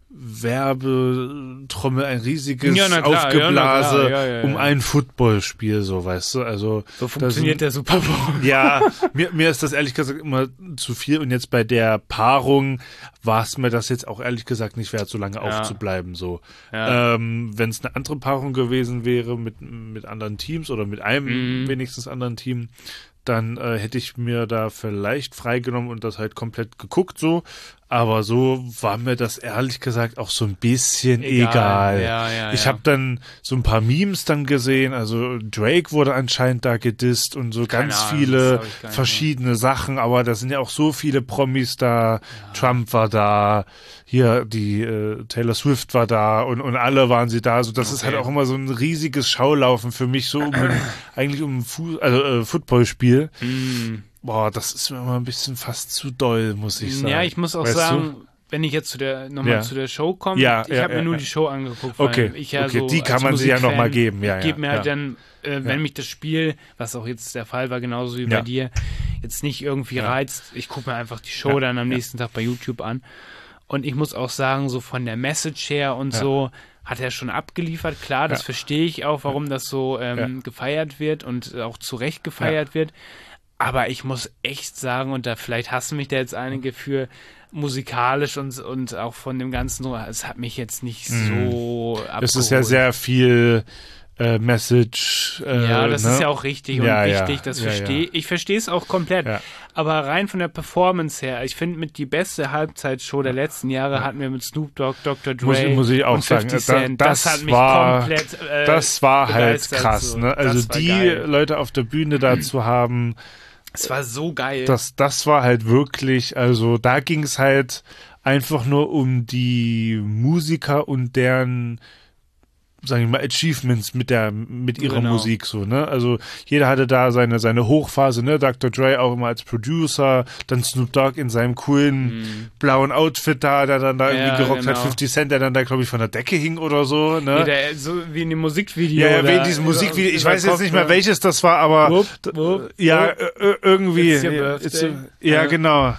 Werbetrommel, ein riesiges Ja, na klar, Aufgeblase ja, na klar, ja, ja, ja. um ein Footballspiel, so weißt du. Also So da funktioniert sind- der Super Bowl. Ja, mir, mir ist das ehrlich gesagt immer zu viel und jetzt bei der Paarung war es mir das jetzt auch ehrlich gesagt nicht wert, so lange Ja. aufzubleiben. So, Ja. ähm, wenn es eine andere Paarung gewesen wäre mit mit anderen Teams oder mit einem Mhm. wenigstens anderen Team, dann äh, hätte ich mir da vielleicht freigenommen und das halt komplett geguckt so. Aber so war mir das ehrlich gesagt auch so ein bisschen egal. Ja, ja, Ich ja. habe dann so ein paar Memes dann gesehen. Also Drake wurde anscheinend da gedisst und so Keine ganz Ahnung, das viele hab ich gar nicht verschiedene Sachen. Aber da sind ja auch so viele Promis da. Trump war da. Hier die äh, Taylor Swift war da und, und alle waren sie da. Also das ist Okay. halt auch immer so ein riesiges Schaulaufen für mich so um ein, eigentlich um ein Fu also, äh, Footballspiel. Mm. Boah, das ist mir immer ein bisschen fast zu doll, muss ich sagen. Ja, ich muss auch Weißt sagen, wenn ich jetzt zu der nochmal Ja. zu der Show komme, Ja, ich ja, habe ja, mir nur ja. die Show angeguckt, weil Okay, ich ja okay, so die kann als man sich ja noch Musikfan, mal geben, ja, ich ja, gebe mir halt ja. dann, äh, wenn Ja. mich das Spiel, was auch jetzt der Fall war, genauso wie Ja. bei dir, jetzt nicht irgendwie Ja. reizt, ich gucke mir einfach die Show Ja, dann am ja. nächsten Tag bei YouTube an. Und ich muss auch sagen, so von der Message her und Ja. so hat er schon abgeliefert. Klar, das Ja. verstehe ich auch, warum das so ähm, Ja. gefeiert wird und auch zu Recht gefeiert wird. Aber ich muss echt sagen, und da vielleicht hassen mich da jetzt einige für, musikalisch und, und auch von dem Ganzen, so, es hat mich jetzt nicht so abgeholt. Es ist ja sehr viel äh, Message. Äh, Ja, das ne? ist ja auch richtig und Ja, ja. wichtig, das Ja, verstehe ja. ich. verstehe es auch komplett. Ja. Aber rein von der Performance her, ich finde, mit die beste Halbzeitshow der letzten Jahre hatten wir mit Snoop Dogg, Doktor Dre Muss ich- muss ich auch und fifty sagen, Cent. da- das, das hat mich war- komplett äh, Das war halt begeistert, krass, so. ne? Also Das war die geil. Leute auf der Bühne da zu haben, Es war so geil. das, das war halt wirklich, also da ging es halt einfach nur um die Musiker und deren sagen wir mal, Achievements mit der, mit ihrer Genau. Musik so, ne? Also jeder hatte da seine, seine Hochphase, ne? Doktor Dre auch immer als Producer, dann Snoop Dogg in seinem coolen Mhm. blauen Outfit da, der dann da Ja, irgendwie gerockt hat, genau. fünfzig Cent, der dann da, glaube ich, von der Decke hing oder so, ne? Nee, der, so wie in dem Musikvideo. ja, ja, da- wegen diesem Musikvideo, ich über weiß jetzt nicht mehr, Kopf- welches das war, aber Wupp, wupp, ja, wupp. äh, äh, irgendwie. It's your ja, birthday. it's a- ja, Ja. genau.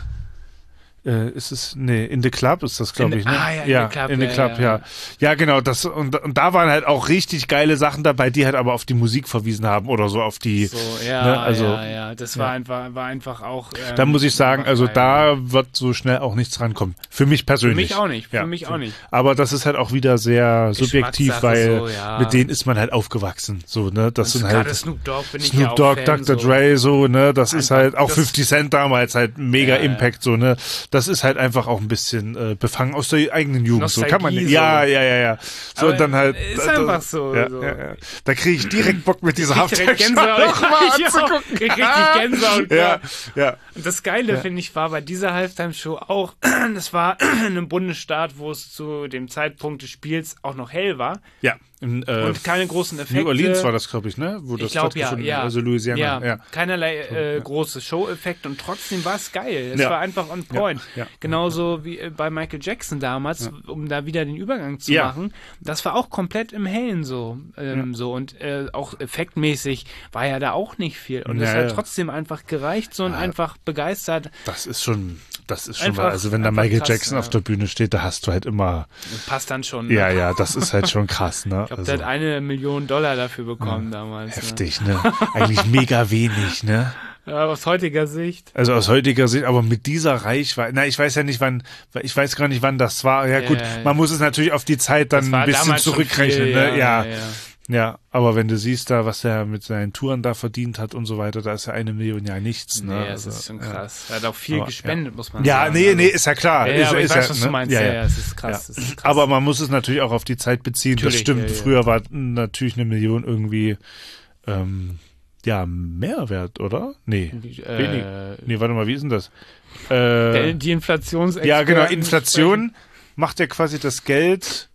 Äh, ist es, nee, In the Club ist das, glaube In ich, the- ne? ah, ja, In ja, the Club, In the ja, Club, ja, ja. ja. Ja, genau, das, und, und da waren halt auch richtig geile Sachen dabei, die halt aber auf die Musik verwiesen haben oder so auf die, So, ja, ne, also, ja, ja, das war ja. einfach, war einfach auch. Ähm, da muss ich sagen, einfach also geil. da wird so schnell auch nichts rankommen. Für mich Für persönlich. mich auch nicht, für Ja. mich auch nicht. Aber das ist halt auch wieder sehr subjektiv, weil so, ja. mit denen ist man halt aufgewachsen, so, ne, das Und sind gerade halt Snoop Dogg bin ich Snoop ja auch Dogg, Fan, Doktor so. Dre, so, ne, das ist Einfach, halt, auch das- fünfzig Cent damals halt mega Ja, ja. Impact, so, ne, das ist halt einfach auch ein bisschen äh, befangen aus der eigenen Jugend, so kann man, Nostalgie, ja, so. ja, ja, ja, so, Aber und dann halt, ist da- da- einfach so, ja, so. ja, ja. Da kriege ich direkt Bock mit dieser Ich krieg direkt Halftime-Show Gänsehaut. nochmal Ich auch. anzugucken. Ich krieg richtig Gänsehaut, ja, klar. ja, Und das Geile, Ja. finde ich, war bei dieser Halftime-Show auch, das war in einem Bundesstaat, wo es zu dem Zeitpunkt des Spiels auch noch hell war ja, in, äh, und keine großen Effekte. New Orleans war das, glaube ich, ne, wo das Ich glaube, ja, stattgefunden ja. hat, also Louisiana, ja, ja. keinerlei äh, große Show-Effekte und trotzdem war es geil. Es Ja. war einfach on point. Ja, ja. Genauso wie äh, bei Michael Jackson damals, um da wieder den Übergang zu Ja. machen. Das war auch komplett im Hellen so. Ähm, so und äh, auch effektmäßig war ja da auch nicht viel. Und es Ja, hat ja. trotzdem einfach gereicht so und einfach begeistert. Das ist schon, das ist schon Einfach- mal, also wenn da einfach Michael krass, Jackson ja. auf der Bühne steht, da hast du halt immer, Und passt dann schon. ja, ja, das ist halt schon krass, ne? Ich glaube, Also, der hat eine Million Dollar dafür bekommen damals. heftig, ne? Eigentlich mega wenig, ne? Ne? Ja, aus heutiger Sicht. Also aus heutiger Sicht, aber mit dieser Reichweite, na, ich weiß ja nicht, wann, ich weiß gar nicht, wann das war. Ja, gut, Ja, ja. man muss es natürlich auf die Zeit Das dann war ein bisschen damals schon zurückrechnen, viel, ne? Ja, ja, ja. ja, aber wenn du siehst da, was er mit seinen Touren da verdient hat und so weiter, da ist ja eine Million ja nichts, ne? Nee, das Also, ist schon ja. krass. Er hat auch viel Aber, gespendet, muss man Ja, sagen. nee, Also- nee, ist ja klar. Ja, ist, ja, aber ich ist weiß, ja, was ne? du meinst. Ja, Ja, ja. ja, es ist krass. Es ist krass. Aber man muss es natürlich auch auf die Zeit beziehen. Das Natürlich, stimmt. ja, ja. Früher war natürlich eine Million irgendwie, ähm, ja, mehr wert, oder? Nee. äh, Wenig. Nee, warte mal, wie ist denn das? der, Äh, die Inflationsexperten ja, genau. sprechen- Inflation macht ja quasi das Geld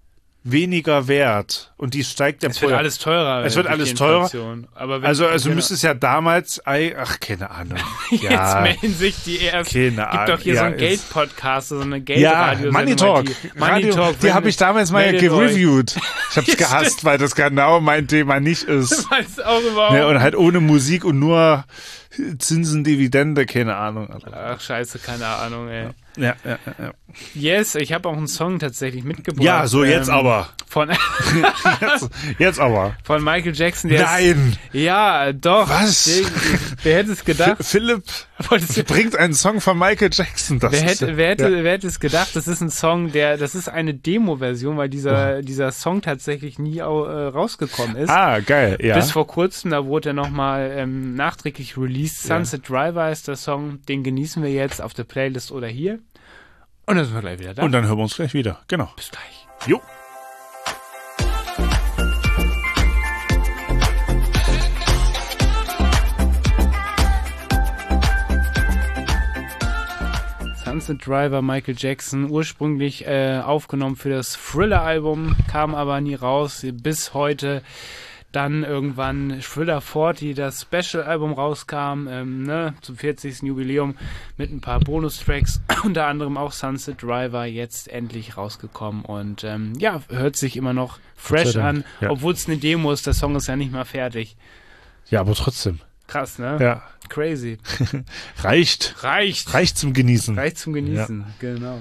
weniger wert und die steigt ja Es wird vorher. alles teurer. Es wird durch alles die teurer. Inflation. Aber wenn, Also, also genau. müsste es ja damals, ei- ach, keine Ahnung. Jetzt Ja, melden sich die erst. keine Gibt Ahnung. doch hier Ja, so einen ist- Geld-Podcast, so eine ja, Geldradio. Money Talk. Money Radio, Talk. die habe ich damals mal meldet euch. gereviewt. Ich hab's gehasst, weil das genau mein Thema nicht ist. Weiß auch überhaupt. Ne, und halt ohne Musik und nur Zinsen, Dividende, keine Ahnung. Also, Ach, scheiße, keine Ahnung, ey. ja, ja, ja, ja. Yes, ich habe auch einen Song tatsächlich mitgebracht. ja, so jetzt ähm, aber. Von, Jetzt, jetzt aber. von Michael Jackson. Der Nein! Ist, ja, doch. Was? Der, wer hätte es gedacht? Philipp Wolltest du- bringt einen Song von Michael Jackson. Das Wer ist hätte, ja- wer, hätte, ja. wer hätte es gedacht? Das ist ein Song, der, das ist eine Demo-Version, weil dieser, dieser Song tatsächlich nie au- äh, rausgekommen ist. Ah, geil, ja. Bis vor kurzem, da wurde er nochmal ähm, nachträglich released. Sunset Driver ist der Song, den genießen wir jetzt auf der Playlist oder hier. Und dann sind wir gleich wieder da. Und dann hören wir uns gleich wieder. Genau. bis gleich. Jo. Sunset Driver, Michael Jackson, ursprünglich äh, aufgenommen für das Thriller-Album, kam aber nie raus, bis heute. Dann irgendwann Thriller vierzig, das Special-Album rauskam, ähm, ne, zum vierzigsten Jubiläum mit ein paar Bonustracks, unter anderem auch Sunset Driver, jetzt endlich rausgekommen und ähm, ja, hört sich immer noch fresh Dank, an, ja. obwohl es eine Demo ist, der Song ist ja nicht mal fertig. Ja, aber trotzdem. Krass, ne? Ja. Crazy. Reicht. Reicht. Reicht zum Genießen. Reicht zum Genießen, genau.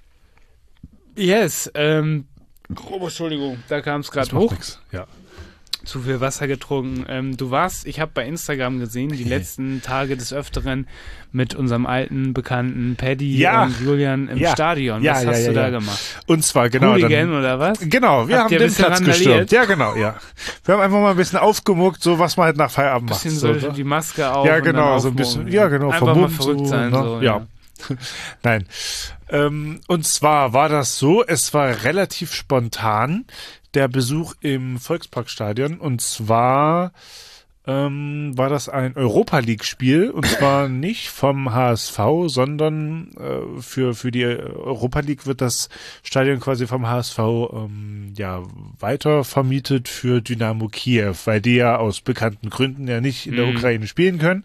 Yes, ähm, oh, Entschuldigung, da kam es gerade Das macht hoch. nix. Ja. Zu viel Wasser getrunken. Ähm, du warst, ich habe bei Instagram gesehen, die letzten Tage des Öfteren mit unserem alten Bekannten Paddy Ja. und Julian im Ja. Stadion. Ja, Was ja, hast ja, du da ja. gemacht? Und zwar, genau. Hooligan dann, oder was? Genau, wir Habt haben ihr den ein bisschen Platz randaliert? gestürmt. Ja, genau, ja. Wir haben einfach mal ein bisschen aufgemuckt, so was man halt nach Feierabend macht. Bisschen so, so ne? die Maske auf. Ja, und dann genau, so ein aufmucken. bisschen, ja, genau, Einfach mal vermummt verrückt so, sein. ne? So, ja. Nein. Ähm, und zwar war das so, es war relativ spontan, der Besuch im Volksparkstadion. Und zwar ähm, war das ein Europa-League-Spiel und zwar nicht vom H S V, sondern äh, für für die Europa League wird das Stadion quasi vom H S V ähm, ja weiter vermietet für Dynamo Kiew, weil die ja aus bekannten Gründen ja nicht in der Mhm. Ukraine spielen können.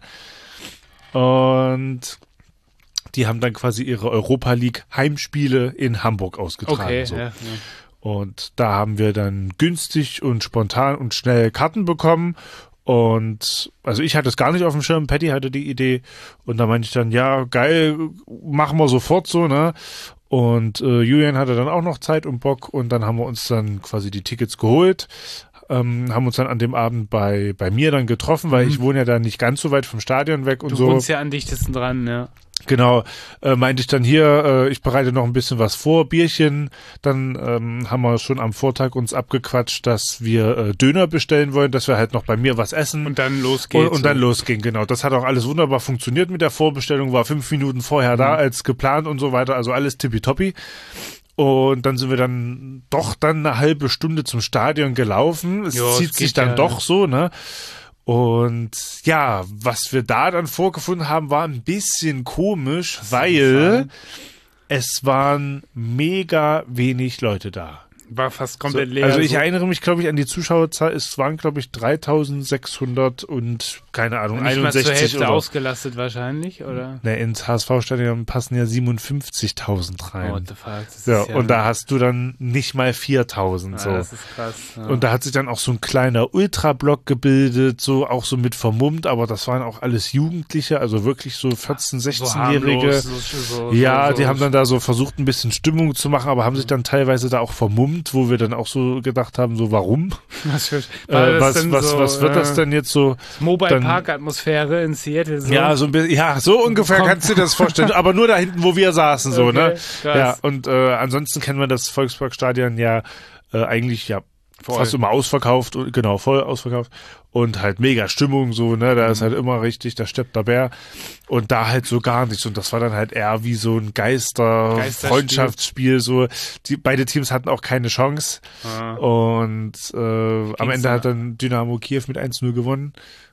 Und die haben dann quasi ihre Europa League Heimspiele in Hamburg ausgetragen. Okay, so. ja, ja. Und da haben wir dann günstig und spontan und schnell Karten bekommen. Und also ich hatte es gar nicht auf dem Schirm, Patty hatte die Idee. Und da meinte ich dann, ja, geil, machen wir sofort so, ne? Und äh, Julian hatte dann auch noch Zeit und Bock. Und dann haben wir uns dann quasi die Tickets geholt. Ähm, haben uns dann an dem Abend bei bei mir dann getroffen, weil Mhm. ich wohne ja da nicht ganz so weit vom Stadion weg und Du so. wohnst ja am dichtesten dran, ja. Genau, äh, meinte ich dann hier, äh, ich bereite noch ein bisschen was vor, Bierchen. Dann ähm, haben wir schon am Vortag uns abgequatscht, dass wir äh, Döner bestellen wollen, dass wir halt noch bei mir was essen. Und dann los geht's. Und, und dann losging, genau. Das hat auch alles wunderbar funktioniert mit der Vorbestellung, war fünf Minuten vorher da als geplant und so weiter, also alles tippitoppi. Und dann sind wir dann doch dann eine halbe Stunde zum Stadion gelaufen. Es Jo, es zieht geht sich dann ja, doch ja. so, ne? Und ja, was wir da dann vorgefunden haben, war ein bisschen komisch, weil es waren mega wenig Leute da. War fast So, komplett leer. also ich so. erinnere mich, glaube ich, an die Zuschauerzahl. Es waren, glaube ich, dreitausendsechshundert und keine Ahnung, Nicht mal zur einundsechzig Hälfte oder. ausgelastet wahrscheinlich, oder? Ne, ins H S V-Stadion passen ja siebenundfünfzigtausend rein. What the fuck, das Ja, ist ja... und da hast du dann nicht mal viertausend. ah, So. das ist krass. Ja. Und da hat sich dann auch so ein kleiner Ultrablock gebildet, so auch so mit vermummt, aber das waren auch alles Jugendliche, also wirklich so vierzehn-, so sechzehnjährige. harmlos, so, so, Ja, so, die so, haben dann da so versucht, ein bisschen Stimmung zu machen, aber haben sich dann teilweise da auch vermummt, wo wir dann auch so gedacht haben, so warum? Was, für, war Äh, das was denn was, so, was wird äh, das denn jetzt so? Mobile dann- Park Atmosphäre in Seattle. So. Ja, so ein bisschen, ja, so ungefähr Komm. kannst du dir das vorstellen, aber nur da hinten, wo wir saßen, so, Okay, ne? krass. Ja, und äh, ansonsten kennen wir das Volksparkstadion ja äh, eigentlich ja Voll. fast immer ausverkauft, und- genau, voll ausverkauft und halt mega Stimmung so, ne, da ist Mhm. halt immer richtig, da steppt der Bär und da halt so gar nichts und das war dann halt eher wie so ein Geister, Geisterspiel. Freundschaftsspiel, so, die, beide Teams hatten auch keine Chance Ah. und äh, am Ging's Ende da? hat dann Dynamo Kiew mit eins null gewonnen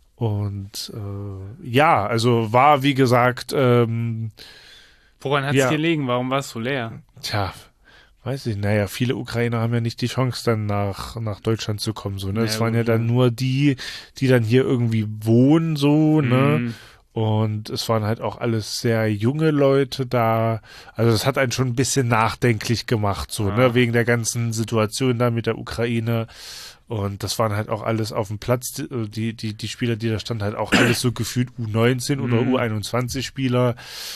und äh, ja, also war wie gesagt, ähm, Woran hat es ja. gelegen? Warum war es so leer? tja, weiß ich, naja, viele Ukrainer haben ja nicht die Chance, dann nach, nach Deutschland zu kommen, so, ne? Ja, Es waren gut, ja dann ja. nur die, die dann hier irgendwie wohnen, so, ne? Mhm. Und es waren halt auch alles sehr junge Leute da. Also das hat einen schon ein bisschen nachdenklich gemacht, so, Ah. ne? Wegen der ganzen Situation da mit der Ukraine. Und das waren halt auch alles auf dem Platz, die, die, die, die Spieler, die da standen, halt auch alles so gefühlt U neunzehn oder Mhm. U einundzwanzig Spieler.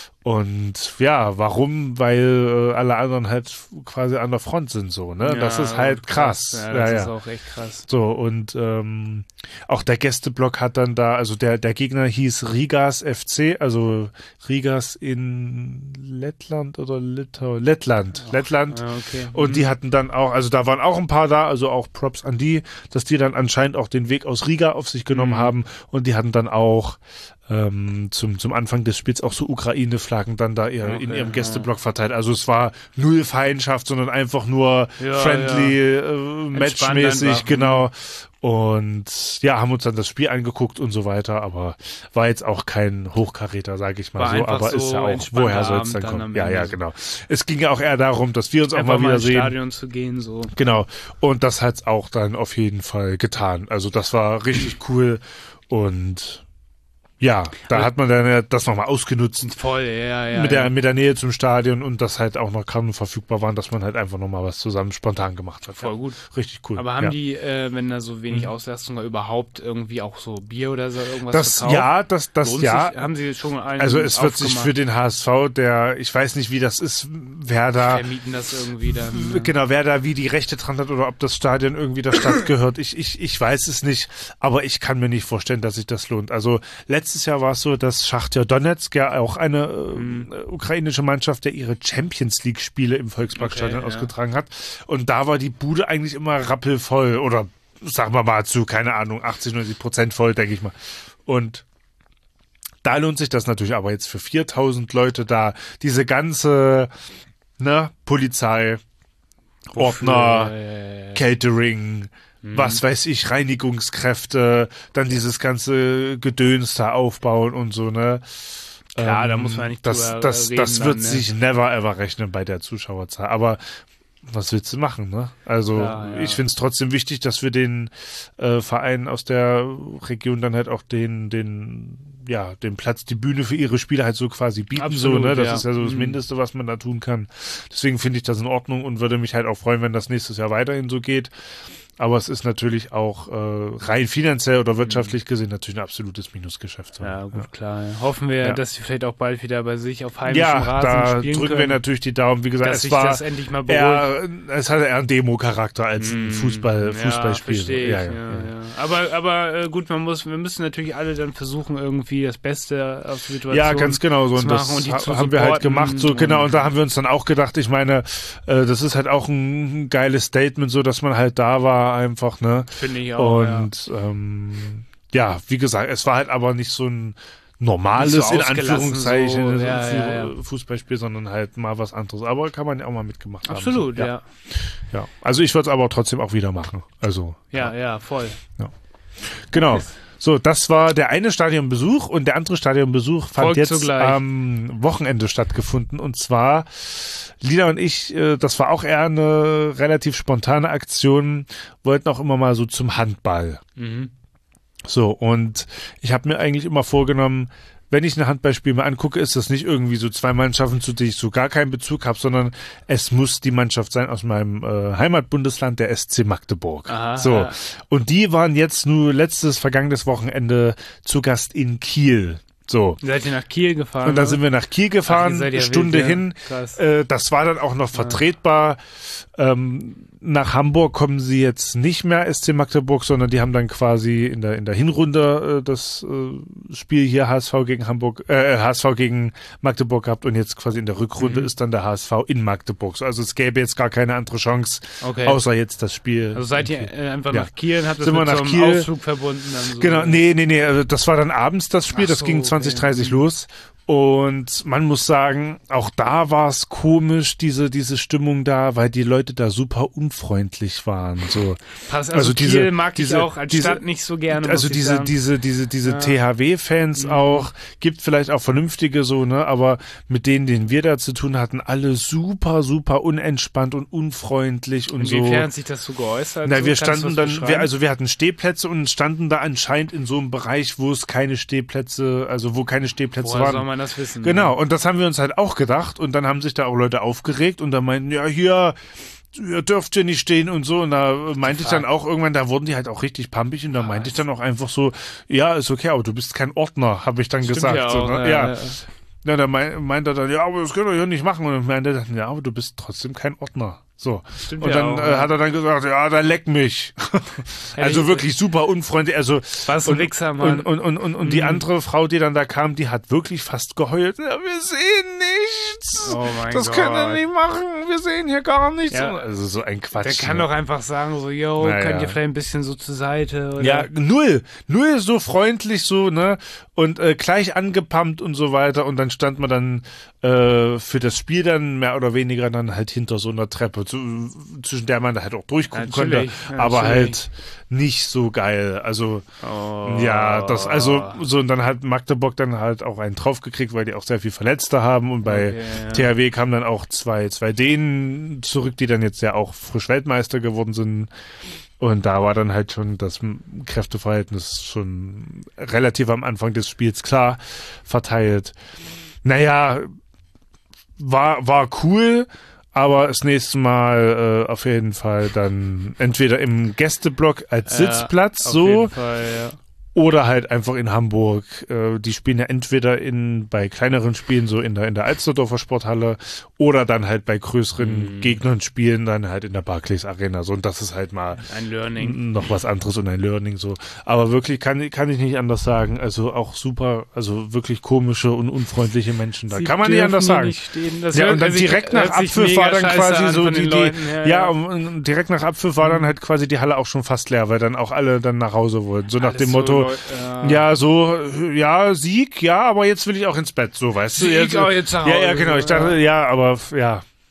Und ja, warum? Weil äh, alle anderen halt quasi an der Front sind, so, ne? das Ja, ist halt krass. Ja, Ja, das ja. ist auch echt krass. So, und ähm, auch der Gästeblock hat dann da, also der, der Gegner hieß Rigas F C, also Rigas in Lettland oder Litauen? Lettland, Lettland. Ja, okay. Und Mhm. die hatten dann auch, also da waren auch ein paar da, also auch Props an die, dass die dann anscheinend auch den Weg aus Riga auf sich genommen Mhm. haben und die hatten dann auch ähm, zum, zum Anfang des Spiels auch so Ukraine-Flaggen dann da ihr, in Okay, ihrem ja. Gästeblock verteilt. Also es war null Feindschaft, sondern einfach nur Ja, friendly, Äh, matchmäßig, einfach. genau. Und ja, haben uns dann das Spiel angeguckt und so weiter, aber war jetzt auch kein Hochkaräter, sage ich mal War so, einfach aber ist so ja auch, entspannter woher soll es Abend dann dann kommen? am Ja, ja, Ende. genau. Es ging ja auch eher darum, dass wir uns auch Einfach mal wieder ins sehen. Stadion zu gehen, so. Genau. Und das hat's auch dann auf jeden Fall getan. Also das war richtig cool und ja, da Aber- hat man dann ja das nochmal ausgenutzt Voll, ja, ja. mit ja. der mit der Nähe zum Stadion und dass halt auch noch Karten verfügbar waren, dass man halt einfach nochmal was zusammen spontan gemacht hat. Voll Ja, gut. richtig cool. Aber haben ja. die, äh, wenn da so wenig Mhm. Auslastung war, überhaupt irgendwie auch so Bier oder so irgendwas das verkauft? ja, das das Lohnt ja. sich, haben sie schon einen Also es wird sich aufgemacht? für den H S V, der, ich weiß nicht, wie das ist, wer da, vermieten das irgendwie dann. Ne? genau, wer da wie die Rechte dran hat oder ob das Stadion irgendwie der Stadt gehört. Ich, ich, ich weiß es nicht, aber ich kann mir nicht vorstellen, dass sich das lohnt. Also letztes Jahr war es so, dass Schachtja Donetsk, ja auch eine äh, Mhm. ukrainische Mannschaft, der ihre Champions League Spiele im Volksparkstadion Okay, ja. ausgetragen hat. Und da war die Bude eigentlich immer rappelvoll oder sagen wir mal zu, keine Ahnung, achtzig, neunzig Prozent voll, denke ich mal. Und da lohnt sich das natürlich aber jetzt für viertausend Leute da, diese ganze, ne, Polizei, Ordner, Wofür, äh, Catering, was weiß ich, Reinigungskräfte, dann dieses ganze Gedöns da aufbauen und so, ne? Klar, ähm, da muss man nicht das, drüber das, reden das wird dann, ne? sich never ever rechnen bei der Zuschauerzahl. Aber was willst du machen, ne? Also Ja, ja. ich finde es trotzdem wichtig, dass wir den äh, Vereinen aus der Region dann halt auch den, den, ja, den Platz, die Bühne für ihre Spiele halt so quasi bieten. Absolut, so, ne? Das ja. ist ja so das Mhm. Mindeste, was man da tun kann. Deswegen finde ich das in Ordnung und würde mich halt auch freuen, wenn das nächstes Jahr weiterhin so geht. Aber es ist natürlich auch äh, rein finanziell oder wirtschaftlich gesehen natürlich ein absolutes Minusgeschäft. So. Ja, gut, klar. Ja. Hoffen wir, Ja. dass sie vielleicht auch bald wieder bei sich auf heimischem Ja, Rasen da spielen drücken können. wir natürlich die Daumen. Wie gesagt, dass es sich war das endlich mal beruhigt. eher, es hatte eher einen Demo-Charakter als ein Fußball, Fußballspiel. Ja, verstehe ich. Ja, Ja, ja, ja, ja. Aber, aber äh, gut, man muss, wir müssen natürlich alle dann versuchen, irgendwie das Beste aus der Situation Ja, ganz genau so. zu Und das machen und die ha- zu haben wir halt supporten gemacht. So und- genau. Und da haben wir uns dann auch gedacht, ich meine, äh, das ist halt auch ein geiles Statement, so dass man halt da war einfach, ne? Finde ich auch, Und ähm, ja, wie gesagt, es war halt aber nicht so ein normales, Nicht so in ausgelassen Anführungszeichen, so, ja, Fu- ja, ja. Fußballspiel, sondern halt mal was anderes. Aber kann man ja auch mal mitgemacht haben. Absolut, so. ja. ja. Also ich würde es aber trotzdem auch wieder machen. Also Ja, ja, voll. genau. So, das war der eine Stadionbesuch und der andere Stadionbesuch fand Folgt jetzt zugleich. am Wochenende stattgefunden. Und zwar, Lina und ich, äh, das war auch eher eine relativ spontane Aktion, wollten auch immer mal so zum Handball. Mhm. So, und ich habe mir eigentlich immer vorgenommen, wenn ich ein Handballspiel mir angucke, ist das nicht irgendwie so zwei Mannschaften, zu denen ich so gar keinen Bezug habe, sondern es muss die Mannschaft sein aus meinem äh, Heimatbundesland, der S C Magdeburg. Aha, so. ja. Und die waren jetzt nur letztes, vergangenes Wochenende zu Gast in Kiel. So. Seid ihr nach Kiel gefahren? Und da oder? sind wir nach Kiel gefahren, Ach, ihr seid ja eine Stunde wild, ja. hin. Krass. Äh, das war dann auch noch vertretbar. Ähm, nach Hamburg kommen sie jetzt nicht mehr, S C Magdeburg, sondern die haben dann quasi in der in der Hinrunde äh, das äh, Spiel hier H S V gegen Hamburg, äh, H S V gegen Magdeburg gehabt und jetzt quasi in der Rückrunde Mhm. ist dann der H S V in Magdeburg. So, also es gäbe jetzt gar keine andere Chance, Okay. außer jetzt das Spiel. Also seid ihr in Kiel. äh, einfach Ja. nach Kiel und habt das Sind wir mit nach so einem Kiel. Ausflug verbunden? Dann so. Genau, nee, nee, nee, also das war dann abends das Spiel, Ach das so, ging okay. zwanzig dreißig los. Und man muss sagen, auch da war es komisch, diese, diese Stimmung da, weil die Leute da super unfreundlich waren. So. Pass, also, also Kiel diese- mag diese- ich auch als diese- Stadt nicht so gerne. Also muss ich diese, sagen. diese, diese, diese Ja. T H W-Fans Mhm. auch, gibt vielleicht auch vernünftige so, ne, aber mit denen, denen wir da zu tun hatten, alle super, super unentspannt und unfreundlich und so. Inwiefern hat sich das so geäußert? Na, so? wir Kannst du standen das dann, wir, beschreiben? also wir hatten Stehplätze und standen da anscheinend in so einem Bereich, wo es keine Stehplätze, also wo keine Stehplätze Woher waren. soll man das wissen? Genau, und das haben wir uns halt auch gedacht und dann haben sich da auch Leute aufgeregt und da meinten, ja, hier, ihr dürft hier nicht stehen und so und da meinte ich dann auch irgendwann, da wurden die halt auch richtig pampig und da meinte ich dann auch einfach so, ja, ist okay, aber du bist kein Ordner, habe ich dann Stimmt gesagt. ja so, auch, ne? ja, ja. ja. Ja, da mein, meinte er dann, ja, aber das könnt ihr hier nicht machen und dann meinte er dann, ja, aber du bist trotzdem kein Ordner. So. Stimmt Und ja dann auch, äh, ja. hat er dann gesagt, ja, dann leck mich. also ich- wirklich super unfreundlich. Also Was ein und, Wichser, Mann. und, und, und, und, und die Mhm. andere Frau, die dann da kam, die hat wirklich fast geheult. Ja, wir sehen nichts. Oh mein das Gott. können wir nicht machen. Wir sehen hier gar nichts. Ja. Also so ein Quatsch. Der kann ne? doch einfach sagen, so, yo, Na könnt ja. ihr vielleicht ein bisschen so zur Seite? Oder? Ja, null. Null so freundlich so, ne? Und äh, gleich angepumpt und so weiter. Und dann stand man dann äh, für das Spiel dann mehr oder weniger dann halt hinter so einer Treppe, zu, zwischen der man da halt auch durchgucken konnte. Natürlich, Aber natürlich. halt nicht so geil. Also Oh. ja, das, also so, und dann hat Magdeburg dann halt auch einen draufgekriegt, weil die auch sehr viel Verletzte haben und bei Okay, ja. T H W kamen dann auch zwei, zwei Dänen zurück, die dann jetzt ja auch frisch Weltmeister geworden sind. Und da war dann halt schon das Kräfteverhältnis schon relativ am Anfang des Spiels klar verteilt. Naja, war, war cool, aber das nächste Mal äh, auf jeden Fall dann entweder im Gästeblock als Ja, Sitzplatz auf so jeden Fall, ja. oder halt einfach in Hamburg. Äh, die spielen ja entweder in bei kleineren Spielen so in der in der Alsterdorfer Sporthalle oder dann halt bei größeren Mhm. Gegnern spielen dann halt in der Barclays Arena. So, und das ist halt mal Ein Learning. noch was anderes und ein Learning so. Aber wirklich kann kann ich nicht anders sagen. Also auch super, also wirklich komische und unfreundliche Menschen da. Sie kann man nicht dürfen anders hier sagen. nicht stehen. Das Ja, hört und dann sich- direkt nach hört sich Abpfiff mega war dann scheiße quasi an so von die, den die Leuten. ja, ja. und, und direkt nach Abpfiff war dann halt quasi die Halle auch schon fast leer, weil dann auch alle dann nach Hause wollten. So nach Alles dem so Motto, Leute, ja. ja, so, ja, Sieg, ja, aber jetzt will ich auch ins Bett, so, weißt du. Sieg, Jetzt, aber jetzt nach ja, ja, Hause, genau, ich dachte, ja, aber, ja,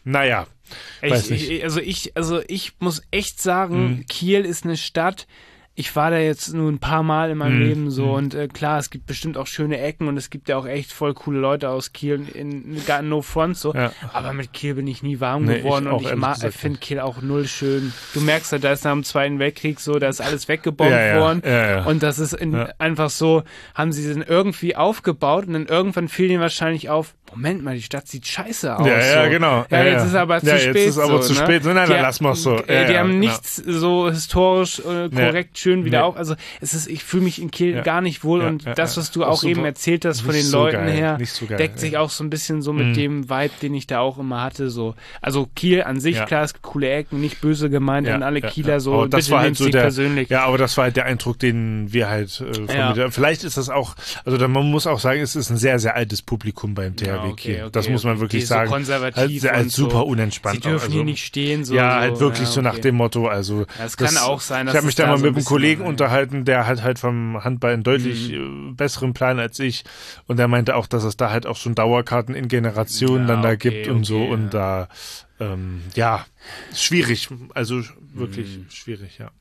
naja, weiß Ich, nicht. ich, also ich, also ich muss echt sagen, Mhm. Kiel ist eine Stadt. Ich war da jetzt nur ein paar Mal in meinem Mhm. Leben so Mhm. und äh, klar, es gibt bestimmt auch schöne Ecken und es gibt ja auch echt voll coole Leute aus Kiel in, in gar no front so. Ja. Aber mit Kiel bin ich nie warm Nee, geworden ich auch, und ich ehrlich mag, gesagt finde nicht. Kiel auch null schön. Du merkst ja, da ist nach dem Zweiten Weltkrieg so, da ist alles weggebombt Ja, ja, worden ja, ja. und das ist in, Ja. einfach so, haben sie den irgendwie aufgebaut und dann irgendwann fiel ihnen wahrscheinlich auf, Moment mal, die Stadt sieht scheiße aus. Ja, ja, so. genau. Ja, Ja, jetzt ja. ist aber zu Ja, spät. jetzt ist aber so, zu ne? spät. Nein, nein, Die dann ha- lassen wir's so. äh, Ja, die ja, haben genau. nichts so historisch äh, korrekt schön wieder Nee. auf. Also es ist, ich fühle mich in Kiel Ja. gar nicht wohl Ja, und ja, das, ja. was du Auch auch, eben super. erzählt hast von Nicht den so Leuten geil. her, Nicht so geil, deckt sich ja. auch so ein bisschen so mit Mhm. dem Vibe, den ich da auch immer hatte. So. Also Kiel an sich, Ja. klar, es gibt coole Ecken, nicht böse gemeint Ja, an alle ja, Kieler, ja. so Aber das bitte war halt nehmt's so nicht der, persönlich. ja, aber das war halt der Eindruck, den wir halt äh, vermittelt haben. Vielleicht ist das auch, also da, man muss auch sagen, es ist ein sehr, sehr altes Publikum beim T H W Ja, okay, Kiel. okay, das muss man okay. wirklich Die so sagen. konservativ halt, sehr, halt und super so. unentspannt. Sie dürfen also, hier nicht stehen. So, ja, so. halt wirklich ja, so nach okay. dem Motto, also Das kann auch sein, dass ich habe mich es da da mal so mit ein einem bisschen Kollegen war, ja. unterhalten, der hat halt vom Handball einen deutlich Mhm. äh, besseren Plan als ich und der meinte auch, dass es da halt auch schon Dauerkarten in Generationen Ja, dann da okay, gibt und so okay, und ja. da ähm, ja, schwierig, also wirklich Mhm. schwierig, ja.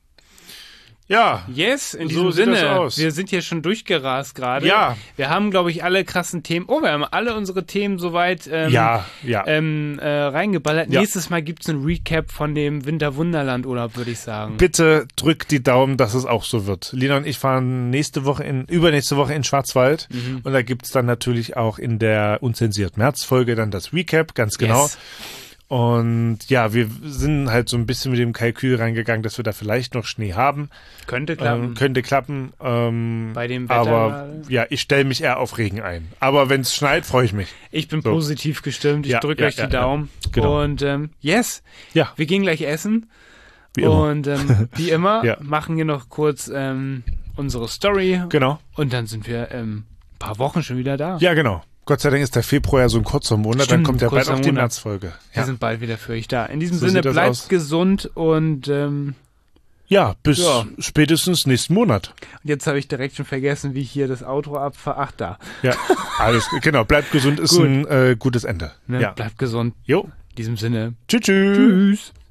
Ja, Yes, in So diesem sieht das Sinne. aus. Wir sind hier schon durchgerast gerade. Ja. Wir haben, glaube ich, alle krassen Themen. Oh, wir haben alle unsere Themen soweit ähm, ja, ja. ähm, äh, reingeballert. Ja. Nächstes Mal gibt es ein Recap von dem Winterwunderland-Urlaub, würde ich sagen. Bitte drückt die Daumen, dass es auch so wird. Lina und ich fahren nächste Woche in, übernächste Woche in Schwarzwald Mhm. und da gibt's dann natürlich auch in der unzensiert März-Folge dann das Recap, ganz genau. Yes. Und ja, wir sind halt so ein bisschen mit dem Kalkül reingegangen, dass wir da vielleicht noch Schnee haben. Könnte klappen. Ähm, könnte klappen. Ähm, Bei dem Wetter aber gerade. ja, ich stelle mich eher auf Regen ein. Aber wenn es schneit, freue ich mich. Ich bin So. positiv gestimmt. Ich Ja, drücke ja, euch ja, die ja. Daumen. Genau. Und ähm, yes, Ja, wir gehen gleich essen. wie immer. Und ähm, wie immer Ja. machen wir noch kurz ähm, unsere Story. Genau. Und dann sind wir ähm, ein paar Wochen schon wieder da. Ja, genau. Gott sei Dank ist der Februar ja so ein kurzer Monat, dann Stimmt, kommt ja bald kurzer auch die Monat. Märzfolge. Wir Ja. sind bald wieder für euch da. In diesem So Sinne, sieht das bleibt aus. gesund und ähm, ja, bis Ja. spätestens nächsten Monat. jetzt habe ich direkt schon vergessen, wie ich hier das Outro abfahre. Ach, da. Ja, alles genau. Bleibt gesund ist Gut. ein äh, gutes Ende. Ne? Ja. Bleibt gesund. Jo. In diesem Sinne. Tschüss. Tschüss. Tschüss.